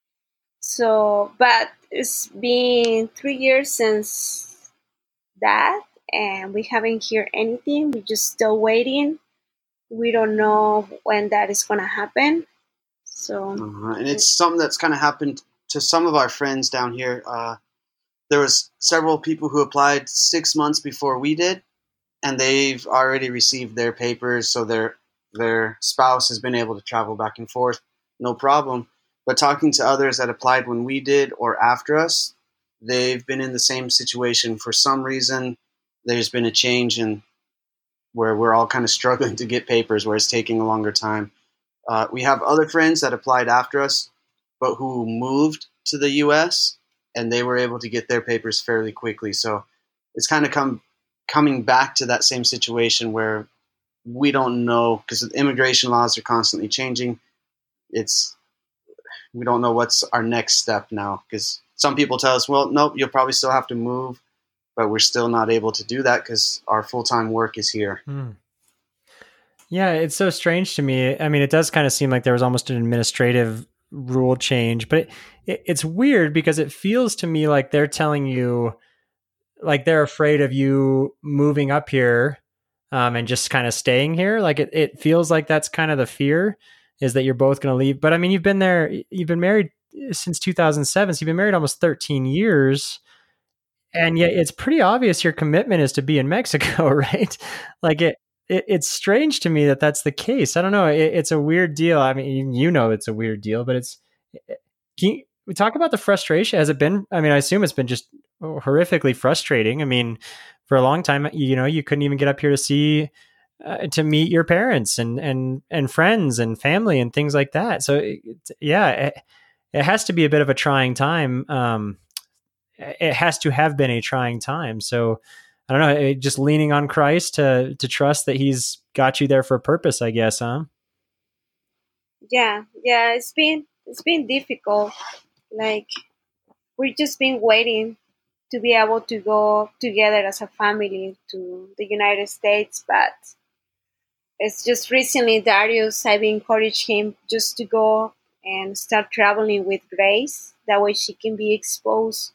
So, but it's been three years since that, and we haven't heard anything. We're just still waiting. We don't know when that is going to happen. So, uh-huh. And it's something that's kind of happened to some of our friends down here. Uh, there was several people who applied six months before we did, and they've already received their papers, so their their spouse has been able to travel back and forth, no problem. But talking to others that applied when we did or after us, they've been in the same situation. For some reason, there's been a change in where we're all kind of struggling to get papers, where it's taking a longer time. Uh, we have other friends that applied after us, but who moved to the U S, and they were able to get their papers fairly quickly. So it's kind of come coming back to that same situation where we don't know, because the immigration laws are constantly changing. It's we don't know what's our next step now, because some people tell us, well, nope, you'll probably still have to move, but we're still not able to do that because our full-time work is here. Hmm. Yeah, it's so strange to me. I mean, it does kind of seem like there was almost an administrative rule change, but it, it, it's weird because it feels to me like they're telling you, like they're afraid of you moving up here um, and just kind of staying here. Like it, it feels like that's kind of the fear, is that you're both going to leave. But I mean, you've been there, you've been married since two thousand seven. So you've been married almost thirteen years. And yet it's pretty obvious your commitment is to be in Mexico, right? Like it, it it's strange to me that that's the case. I don't know. It, it's a weird deal. I mean, you know, it's a weird deal, but it's, can you, we talk about the frustration. Has it been, I mean, I assume it's been just horrifically frustrating. I mean, for a long time, you know, you couldn't even get up here to see, uh, to meet your parents and, and, and friends and family and things like that. So it, yeah, it, it has to be a bit of a trying time. Um, it has to have been a trying time. So I don't know, just leaning on Christ to, to trust that he's got you there for a purpose, I guess, huh? Yeah. Yeah. It's been, it's been difficult. Like we've just been waiting to be able to go together as a family to the United States. But it's just recently Darius, I've encouraged him just to go and start traveling with Grace. That way she can be exposed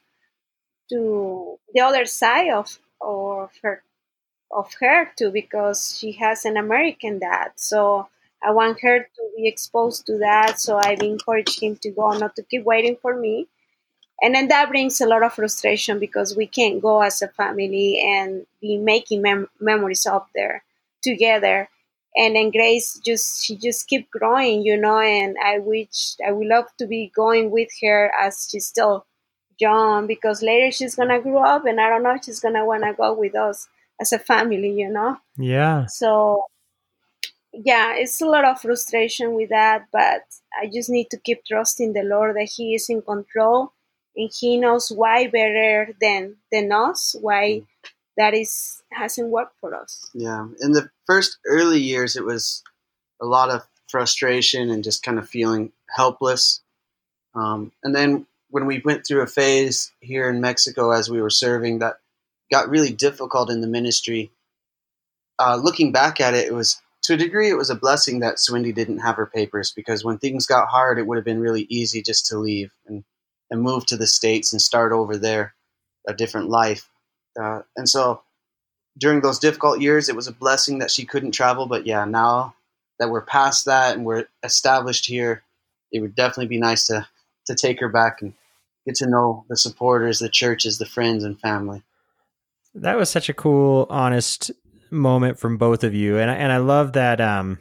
to the other side of, of her of her too, because she has an American dad. So I want her to be exposed to that. So I've encouraged him to go, not to keep waiting for me. And then that brings a lot of frustration because we can't go as a family and be making mem- memories up there together. And then Grace just she just keep growing, you know. And I wish I would love to be going with her as she's still young, because later she's gonna grow up, and I don't know if she's gonna wanna go with us as a family, you know. Yeah. So yeah, it's a lot of frustration with that, but I just need to keep trusting the Lord that He is in control and He knows why better than than us, why that is hasn't worked for us. Yeah, in the first early years, it was a lot of frustration and just kind of feeling helpless. Um, and then when we went through a phase here in Mexico as we were serving that got really difficult in the ministry. Uh, looking back at it, it was to a degree it was a blessing that Swindy didn't have her papers, because when things got hard, it would have been really easy just to leave and, and move to the States and start over there a different life. Uh, and so during those difficult years, it was a blessing that she couldn't travel. But yeah, now that we're past that and we're established here, it would definitely be nice to, to take her back and get to know the supporters, the churches, the friends, and family. That was such a cool, honest moment from both of you. And, and I love that, um,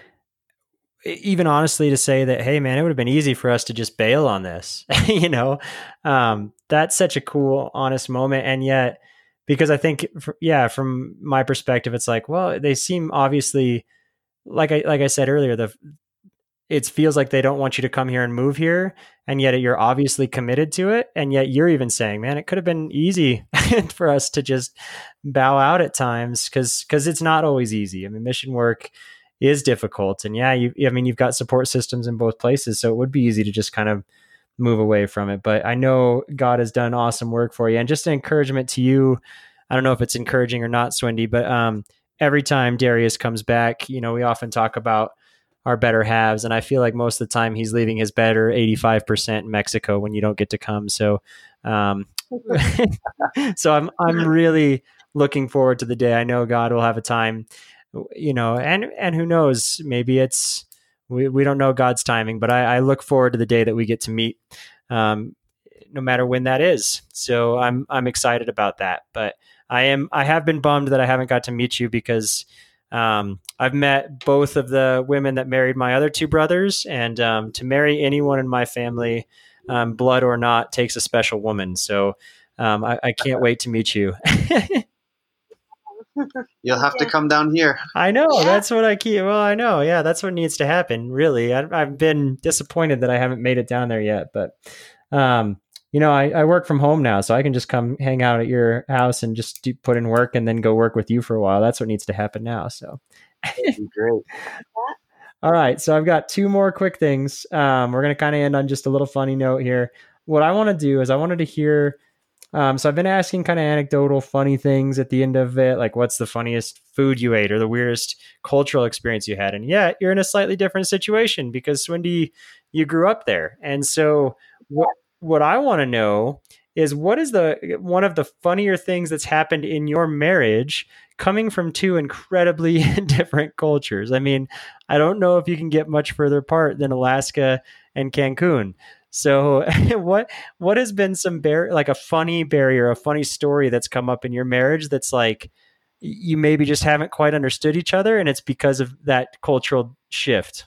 even honestly, to say that, hey, man, it would have been easy for us to just bail on this. you know, um, that's such a cool, honest moment. And yet, because I think, yeah, from my perspective, it's like, well, they seem obviously, like I like I said earlier, the it feels like they don't want you to come here and move here, and yet you're obviously committed to it. And yet you're even saying, man, it could have been easy for us to just bow out at times, because because it's not always easy. I mean, mission work is difficult, and yeah, you I mean, you've got support systems in both places, so it would be easy to just kind of move away from it. But I know God has done awesome work for you, and just an encouragement to you. I don't know if it's encouraging or not, Swindy, but um, every time Darius comes back, you know, we often talk about our better halves, and I feel like most of the time he's leaving his better eighty-five percent in Mexico when you don't get to come. So, um, so I'm I'm really looking forward to the day. I know God will have a time, you know, and and who knows, maybe it's we we don't know God's timing, but I, I look forward to the day that we get to meet, um, no matter when that is. So I'm I'm excited about that. But I am I have been bummed that I haven't got to meet you, because Um, I've met both of the women that married my other two brothers, and um, to marry anyone in my family, um, blood or not, takes a special woman. So um, I, I can't wait to meet you. You'll have yeah. to come down here. I know. Yeah. That's what I keep. Well, I know. Yeah, that's what needs to happen. Really, I, I've been disappointed that I haven't made it down there yet. But um, you know, I, I work from home now, so I can just come hang out at your house and just do, put in work and then go work with you for a while. That's what needs to happen now. So great. All right. So I've got two more quick things. Um, we're going to kind of end on just a little funny note here. What I want to do is I wanted to hear, um, so I've been asking kind of anecdotal funny things at the end of it. Like, what's the funniest food you ate or the weirdest cultural experience you had? And yet you're in a slightly different situation, because Swindy, you grew up there. And so what, What I want to know is, what is the one of the funnier things that's happened in your marriage, coming from two incredibly different cultures? I mean, I don't know if you can get much further apart than Alaska and Cancun. So what what has been some bar- like a funny barrier, a funny story that's come up in your marriage that's like you maybe just haven't quite understood each other, and it's because of that cultural shift?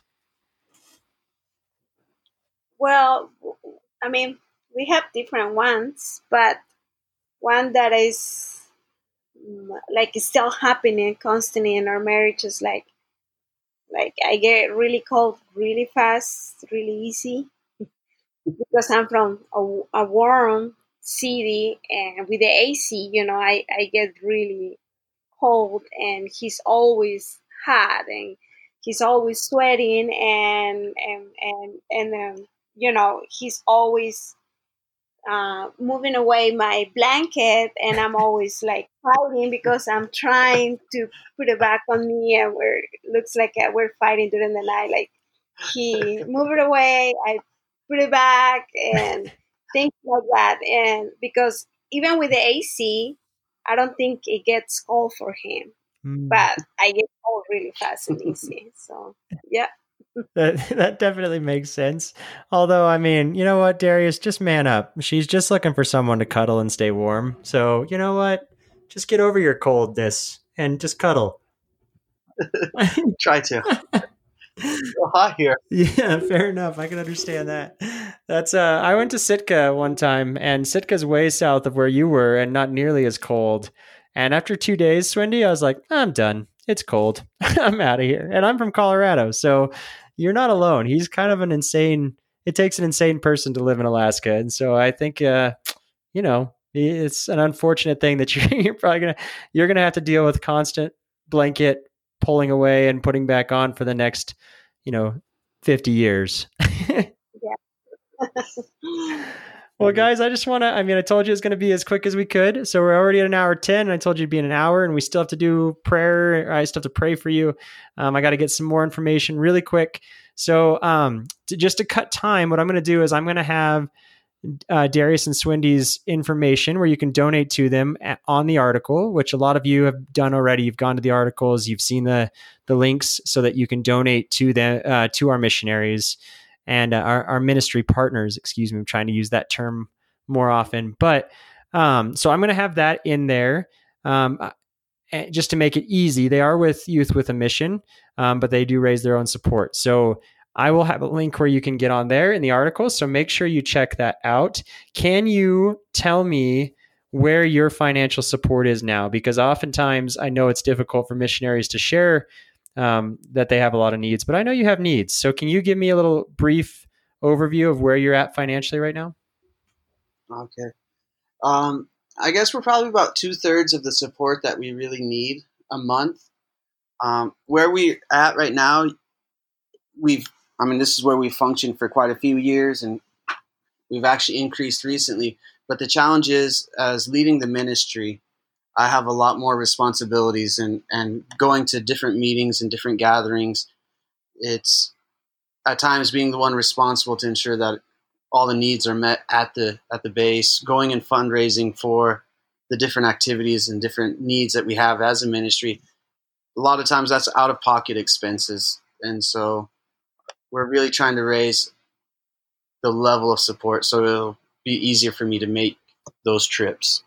Well, I mean, we have different ones, but one that is like still happening constantly in our marriage is like, like I get really cold really fast, really easy, because I'm from a, a warm city, and with the A C, you know, I, I get really cold, and he's always hot, and he's always sweating, and and and and um, you know, he's always uh, moving away my blanket, and I'm always like fighting because I'm trying to put it back on me, and we're it looks like uh, we're fighting during the night. Like, he move it away, I put it back, and things like that. And because even with the A C, I don't think it gets cold for him, mm. but I get cold really fast and easy. So yeah. That that definitely makes sense. Although, I mean, you know what, Darius, just man up. She's just looking for someone to cuddle and stay warm. So, you know what? Just get over your coldness and just cuddle. Try to. So hot here. Yeah, fair enough. I can understand that. That's uh I went to Sitka one time, and Sitka's way south of where you were and not nearly as cold. And after two days, Swindy, I was like, I'm done. It's cold. I'm out of here. And I'm from Colorado. So you're not alone. He's kind of an insane, it takes an insane person to live in Alaska. And so I think, uh, you know, it's an unfortunate thing that you're, you're probably going to, you're going to have to deal with constant blanket pulling away and putting back on for the next, you know, fifty years. Yeah. Well, guys, I just want to, I mean, I told you it's going to be as quick as we could. So we're already at an hour ten, and I told you it'd be in an hour, and we still have to do prayer. I still have to pray for you. Um, I got to get some more information really quick. So um, to, just to cut time, what I'm going to do is I'm going to have uh, Darius and Swindy's information where you can donate to them at, on the article, which a lot of you have done already. You've gone to the articles, you've seen the the links so that you can donate to the uh, to our missionaries and uh, our, our ministry partners. Excuse me, I'm trying to use that term more often. But um, so I'm going to have that in there um, just to make it easy. They are with Youth with a Mission, um, but they do raise their own support. So I will have a link where you can get on there in the article. So make sure you check that out. Can you tell me where your financial support is now? Because oftentimes I know it's difficult for missionaries to share um, that they have a lot of needs, but I know you have needs. So can you give me a little brief overview of where you're at financially right now? Okay. Um, I guess we're probably about two thirds of the support that we really need a month. Um, where we're at right now, we've, I mean, this is where we've functioned for quite a few years, and we've actually increased recently. But the challenge is, as leading the ministry, I have a lot more responsibilities, and, and going to different meetings and different gatherings. It's at times being the one responsible to ensure that all the needs are met at the at the base, going and fundraising for the different activities and different needs that we have as a ministry. A lot of times that's out of pocket expenses. And so we're really trying to raise the level of support so it'll be easier for me to make those trips.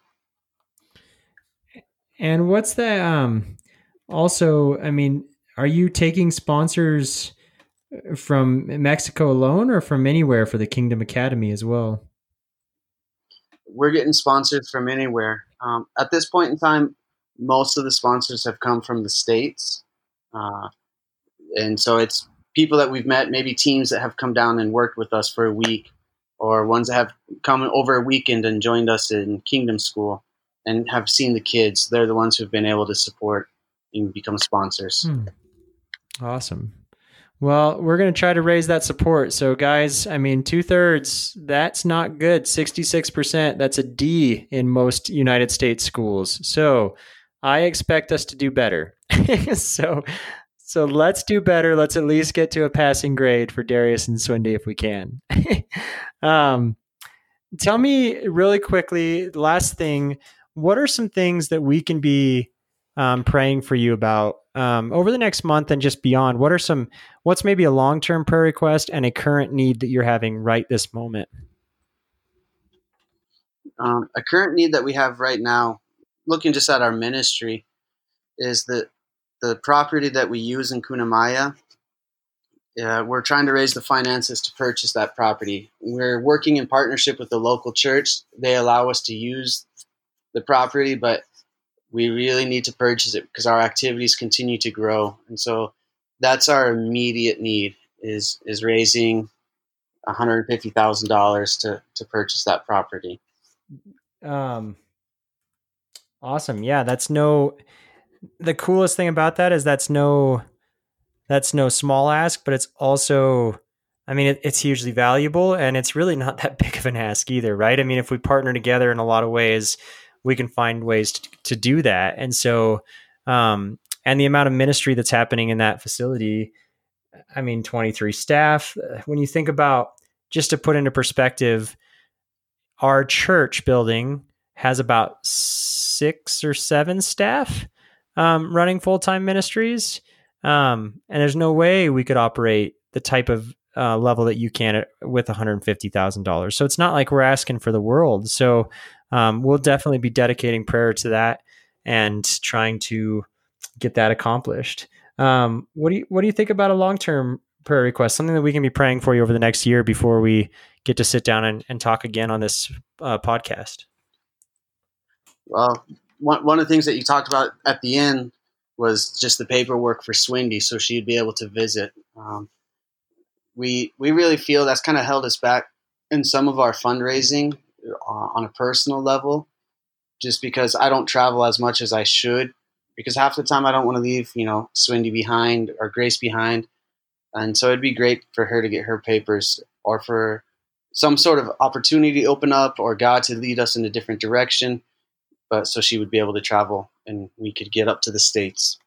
And what's the, um, also, I mean, are you taking sponsors from Mexico alone or from anywhere for the Kingdom Academy as well? We're getting sponsors from anywhere. Um, at this point in time, most of the sponsors have come from the States. Uh, and so it's people that we've met, maybe teams that have come down and worked with us for a week, or ones that have come over a weekend and joined us in Kingdom School and have seen the kids. They're the ones who've been able to support and become sponsors. Hmm. Awesome. Well, we're going to try to raise that support. So guys, I mean, two thirds, that's not good. sixty-six percent, that's a D in most United States schools. So I expect us to do better. so, so let's do better. Let's at least get to a passing grade for Darius and Swindy if we can. um, tell me really quickly, last thing, what are some things that we can be um, praying for you about um, over the next month and just beyond? What are some, what's maybe a long-term prayer request and a current need that you're having right this moment? Um, a current need that we have right now, looking just at our ministry, is that the property that we use in Cunamaya, uh, we're trying to raise the finances to purchase that property. We're working in partnership with the local church. They allow us to use the property, but we really need to purchase it because our activities continue to grow. And so that's our immediate need, is is raising one hundred fifty thousand dollars to, to purchase that property. Um, awesome. Yeah, that's no, the coolest thing about that is that's no, that's no small ask, but it's also, I mean, it, it's hugely valuable, and it's really not that big of an ask either, right? I mean, if we partner together in a lot of ways, we can find ways to, to do that. And so, um, and the amount of ministry that's happening in that facility, I mean, twenty-three staff, when you think about, just to put into perspective, our church building has about six or seven staff um, running full-time ministries. Um, and there's no way we could operate the type of uh, level that you can with one hundred fifty thousand dollars. So it's not like we're asking for the world. So um, we'll definitely be dedicating prayer to that and trying to get that accomplished. Um, what do you, what do you think about a long-term prayer request, something that we can be praying for you over the next year before we get to sit down and, and talk again on this uh, podcast? Well, one, one of the things that you talked about at the end was just the paperwork for Swindy, so she'd be able to visit. Um, we we really feel that's kind of held us back in some of our fundraising uh, on a personal level, just because I don't travel as much as I should, because half the time I don't want to leave, you know, Swindy behind or Grace behind. And so it'd be great for her to get her papers, or for some sort of opportunity open up, or God to lead us in a different direction. But so she would be able to travel and we could get up to the States.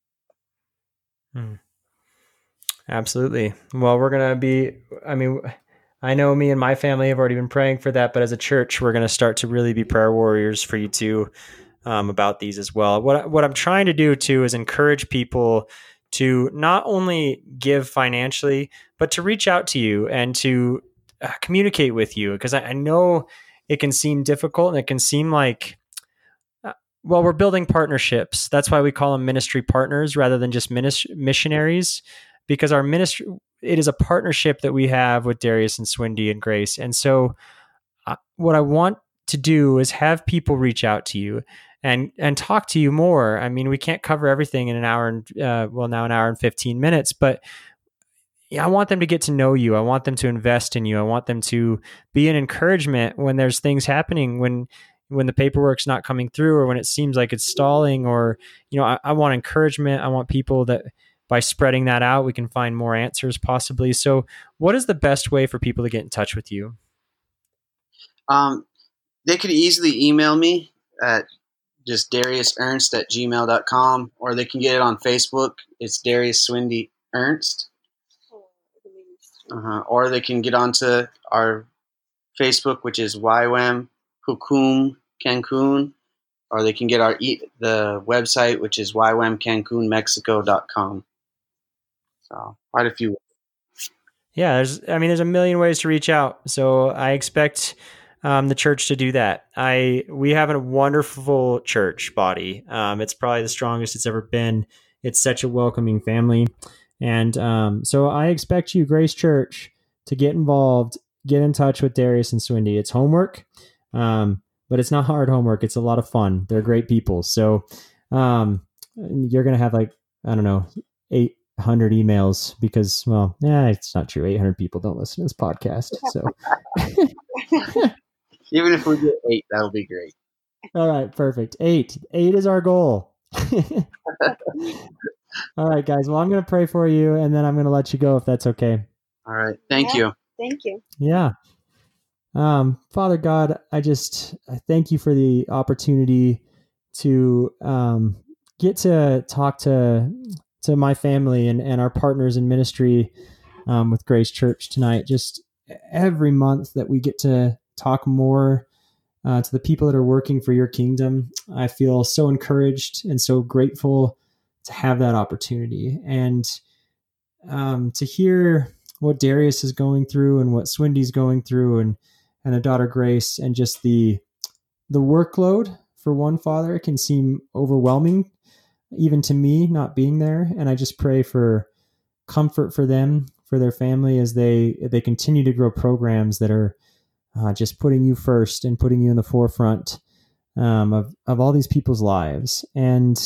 Hmm. Absolutely. Well, we're going to be, I mean, I know me and my family have already been praying for that, but as a church, we're going to start to really be prayer warriors for you too, um, about these as well. What, what I'm trying to do too is encourage people to not only give financially, but to reach out to you and to uh, communicate with you. Because I, I know it can seem difficult and it can seem like, uh, well, we're building partnerships. That's why we call them ministry partners rather than just minis- missionaries, because our ministry, it is a partnership that we have with Darius and Swindy and Grace. And so uh, what I want to do is have people reach out to you and and talk to you more. I mean, we can't cover everything in an hour and uh, well now an hour and fifteen minutes, but yeah, I want them to get to know you. I want them to invest in you. I want them to be an encouragement when there's things happening, when when the paperwork's not coming through, or when it seems like it's stalling, or you know, I, I want encouragement. I want people that by spreading that out, we can find more answers possibly. So what is the best way for people to get in touch with you? Um, they could easily email me at just Darius Ernst at gmail dot com, or they can get it on Facebook. It's Darius Swindy Ernst. Uh-huh. Or they can get onto our Facebook, which is Y W A M Hukum Cancun, or they can get our e- the website, which is y w a m cancun mexico dot com. So quite a few. Yeah, there's, I mean, there's a million ways to reach out. So I expect um, the church to do that. I, we have a wonderful church body. Um, it's probably the strongest it's ever been. It's such a welcoming family. And um, so I expect you, Grace Church, to get involved, get in touch with Darius and Swindy. It's homework, um, but it's not hard homework. It's a lot of fun. They're great people. So um, you're going to have like, I don't know, eight hundred emails because, well, yeah, it's not true. eight hundred people don't listen to this podcast. So even if we get eight, that'll be great. All right, perfect. Eight. Eight is our goal. All right, guys. Well, I'm going to pray for you, and then I'm going to let you go if that's okay. All right. Thank yeah, you. Thank you. Yeah. Um, Father God, I just I thank you for the opportunity to um, get to talk to to my family and, and our partners in ministry um, with Grace Church tonight. Just every month that we get to talk more uh, to the people that are working for your kingdom, I feel so encouraged and so grateful to have that opportunity, and um, to hear what Darius is going through and what Swindy's going through, and and a daughter Grace, and just the the workload for one father. It can seem overwhelming, even to me, not being there. And I just pray for comfort for them, for their family, as they they continue to grow programs that are uh, just putting you first and putting you in the forefront um, of of all these people's lives. And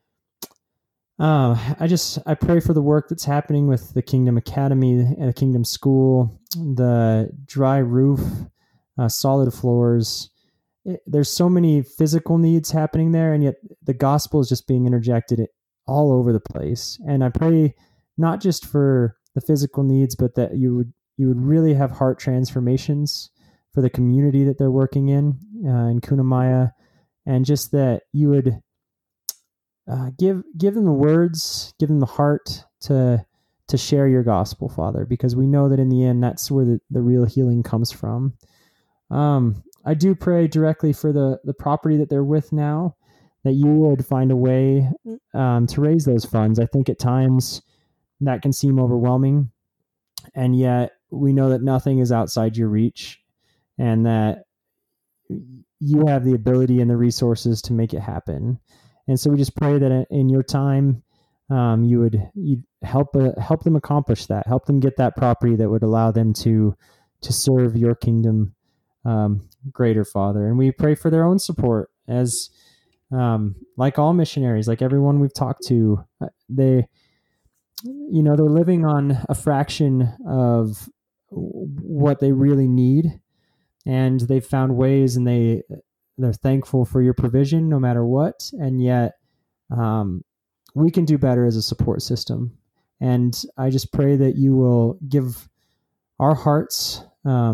Uh, I just, I pray for the work that's happening with the Kingdom Academy and the Kingdom School, the dry roof, uh, solid floors. It, there's so many physical needs happening there, and yet the gospel is just being interjected all over the place. And I pray not just for the physical needs, but that you would, you would really have heart transformations for the community that they're working in, uh, in Kunamaya, and just that you would Uh, give give them the words, give them the heart to to share your gospel, Father, because we know that in the end, that's where the, the real healing comes from. Um, I do pray directly for the, the property that they're with now, that you would find a way um, to raise those funds. I think at times that can seem overwhelming, and yet we know that nothing is outside your reach, and that you have the ability and the resources to make it happen. And so we just pray that in your time, um, you would you help uh, help them accomplish that, help them get that property that would allow them to to serve your kingdom um, greater, Father. And we pray for their own support, as um, like all missionaries, like everyone we've talked to, they, you know, they're living on a fraction of what they really need, and they've found ways, and they. They're thankful for your provision no matter what. And yet um, we can do better as a support system. And I just pray that you will give our hearts um,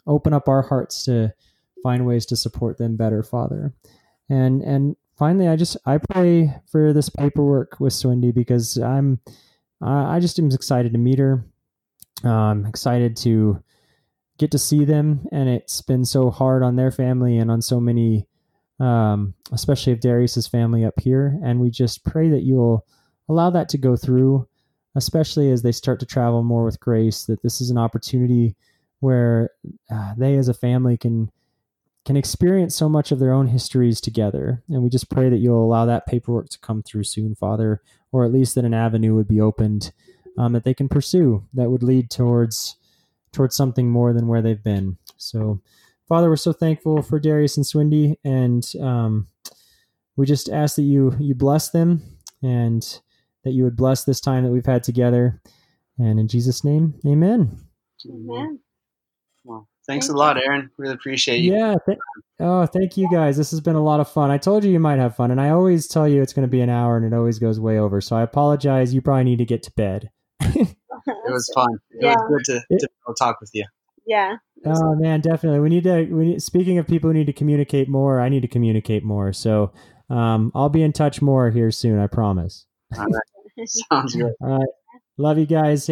open up our hearts to find ways to support them better, Father. And and finally, I just I pray for this paperwork with Swindy, because I'm I just am excited to meet her. I'm excited to get to see them, and it's been so hard on their family and on so many, um, especially of Darius's family up here. And we just pray that you'll allow that to go through, especially as they start to travel more with Grace, that this is an opportunity where uh, they as a family can can experience so much of their own histories together. And we just pray that you'll allow that paperwork to come through soon, Father, or at least that an avenue would be opened um, that they can pursue that would lead towards towards something more than where they've been. So, Father, we're so thankful for Darius and Swindy, and um, we just ask that you you bless them, and that you would bless this time that we've had together. And in Jesus' name, amen. Amen. Well, thanks Thank a lot, you. Aaron. Really appreciate you. Yeah. Th- oh, thank you guys. This has been a lot of fun. I told you you might have fun, and I always tell you it's going to be an hour, and it always goes way over. So I apologize. You probably need to get to bed. It was fun. It Yeah. was good to, to go talk with you. Yeah. Oh man, definitely. We need to. We need, speaking of people who need to communicate more, I need to communicate more. So um, I'll be in touch more here soon. I promise. All right. Sounds good. All right. Love you guys.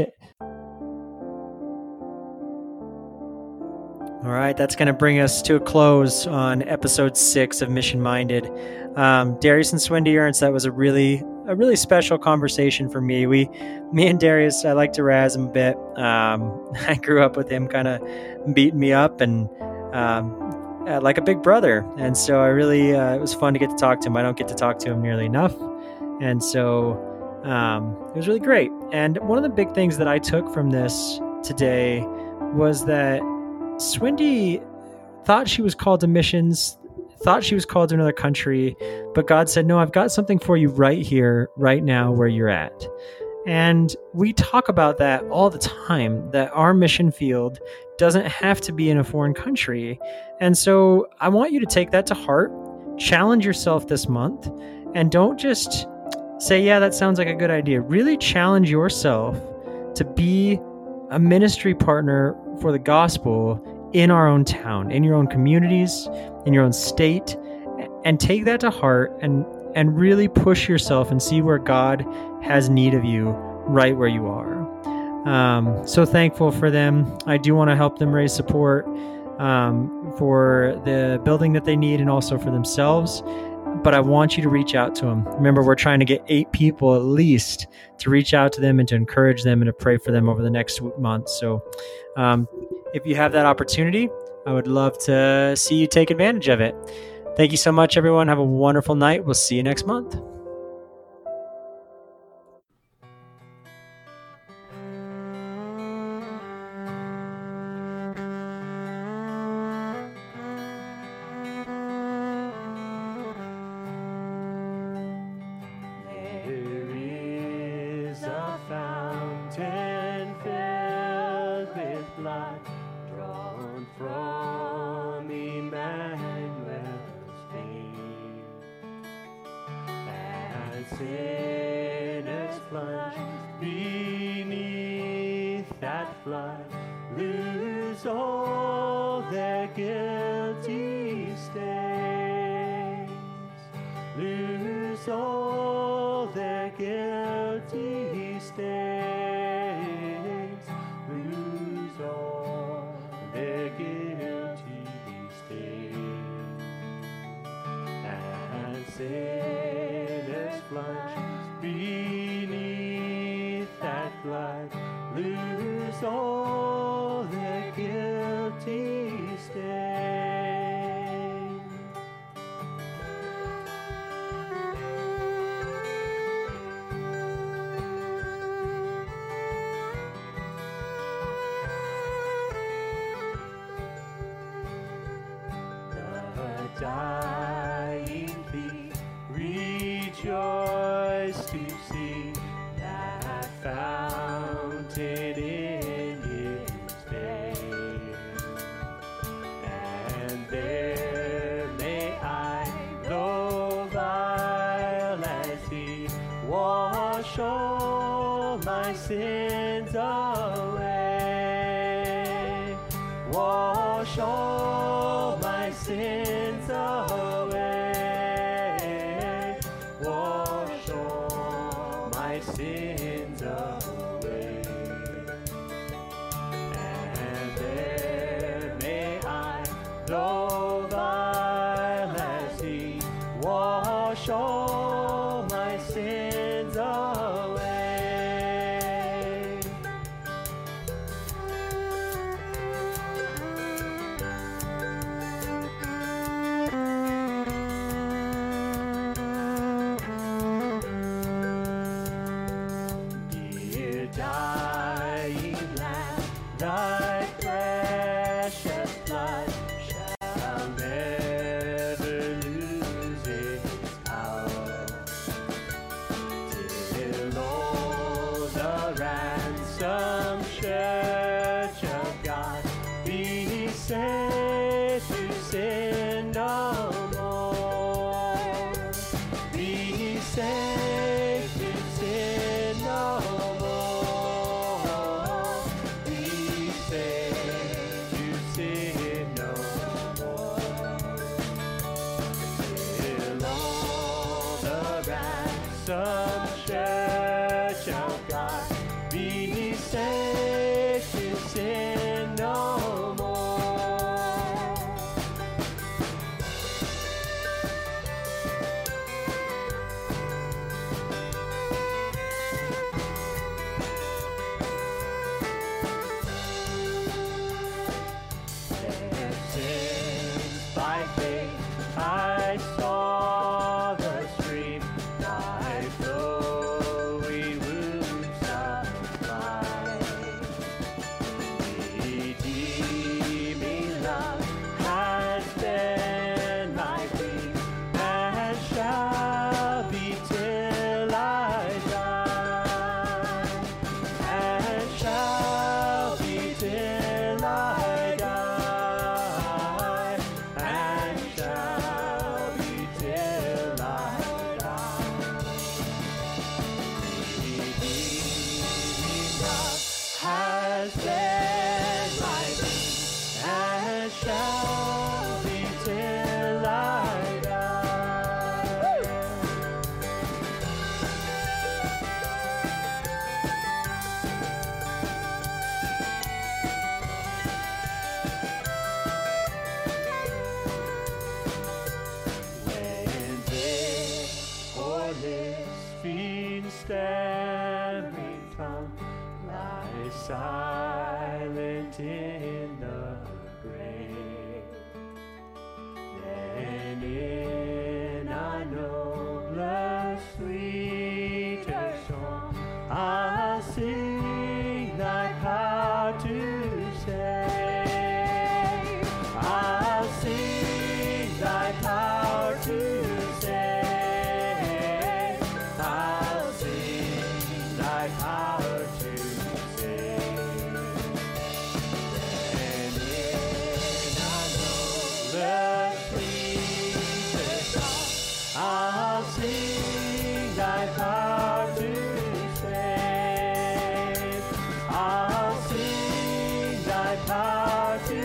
All right, that's going to bring us to a close on episode six of Mission Minded. Um, Darius and Swindy Ernst, that was a really a really special conversation for me. We, me and Darius, I like to razz him a bit. Um, I grew up with him kind of beating me up and um, uh, like a big brother. And so I really, uh, it was fun to get to talk to him. I don't get to talk to him nearly enough. And so um, it was really great. And one of the big things that I took from this today was that Swindy thought she was called to missions, thought she was called to another country, but God said, no, I've got something for you right here, right now, where you're at. And we talk about that all the time, that our mission field doesn't have to be in a foreign country. And so I want you to take that to heart, challenge yourself this month, and don't just say, yeah, that sounds like a good idea. Really challenge yourself to be a ministry partner for the gospel in our own town, in your own communities, in your own state, and take that to heart and and really push yourself and see where God has need of you right where you are. Um, so thankful for them. I do want to help them raise support um, for the building that they need and also for themselves. But I want you to reach out to them. Remember, we're trying to get eight people at least to reach out to them and to encourage them and to pray for them over the next month. So um, if you have that opportunity, I would love to see you take advantage of it. Thank you so much, everyone. Have a wonderful night. We'll see you next month. Sinners plunge beneath that flood, lose all their guilty stains, lose all their guilty stains, lose all their guilty stains, and sinners plunge beneath that flood, lose all their guilty stains. The dying thief rejoice to see that fountain in his day, and there may I, though vile as he, wash all my sins away, wash wash all my sins away, wash all my sins away, and there may I, though vile as he, wash all my sins away. Dear dying Lamb, thy precious blood shall never lose its power, till all the ransomed church of God be saved to sin no more, be saved to sin no more, be saved to sin no more, till all the ransomed church of God be saved to sin no more. And since by faith I saw the stream, thy flowing wounds supplied, redeeming love has been my grief, and shall be till I die, and shall be till I die, and shall be till I die. Redeeming love has been my grief, and shall be till I die. When this hornet's fiend stammering tongue lies silent in the grave, then in a nobler, sweeter song I'll sing thy power to save, I'll sing thy power to save, I'll sing thy power to save. And in a nobler, sweeter song I'll sing thy power to save, I'll sing thy power to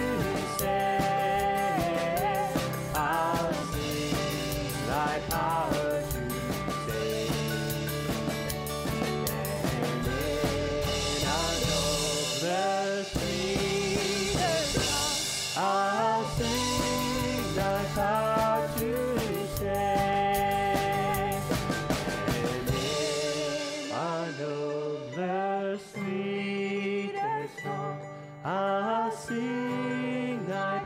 save, I'll sing thy power to save. And in a nobler, sweeter song I'll sing thy power to save. And in a nobler, sweeter song I'll sing thy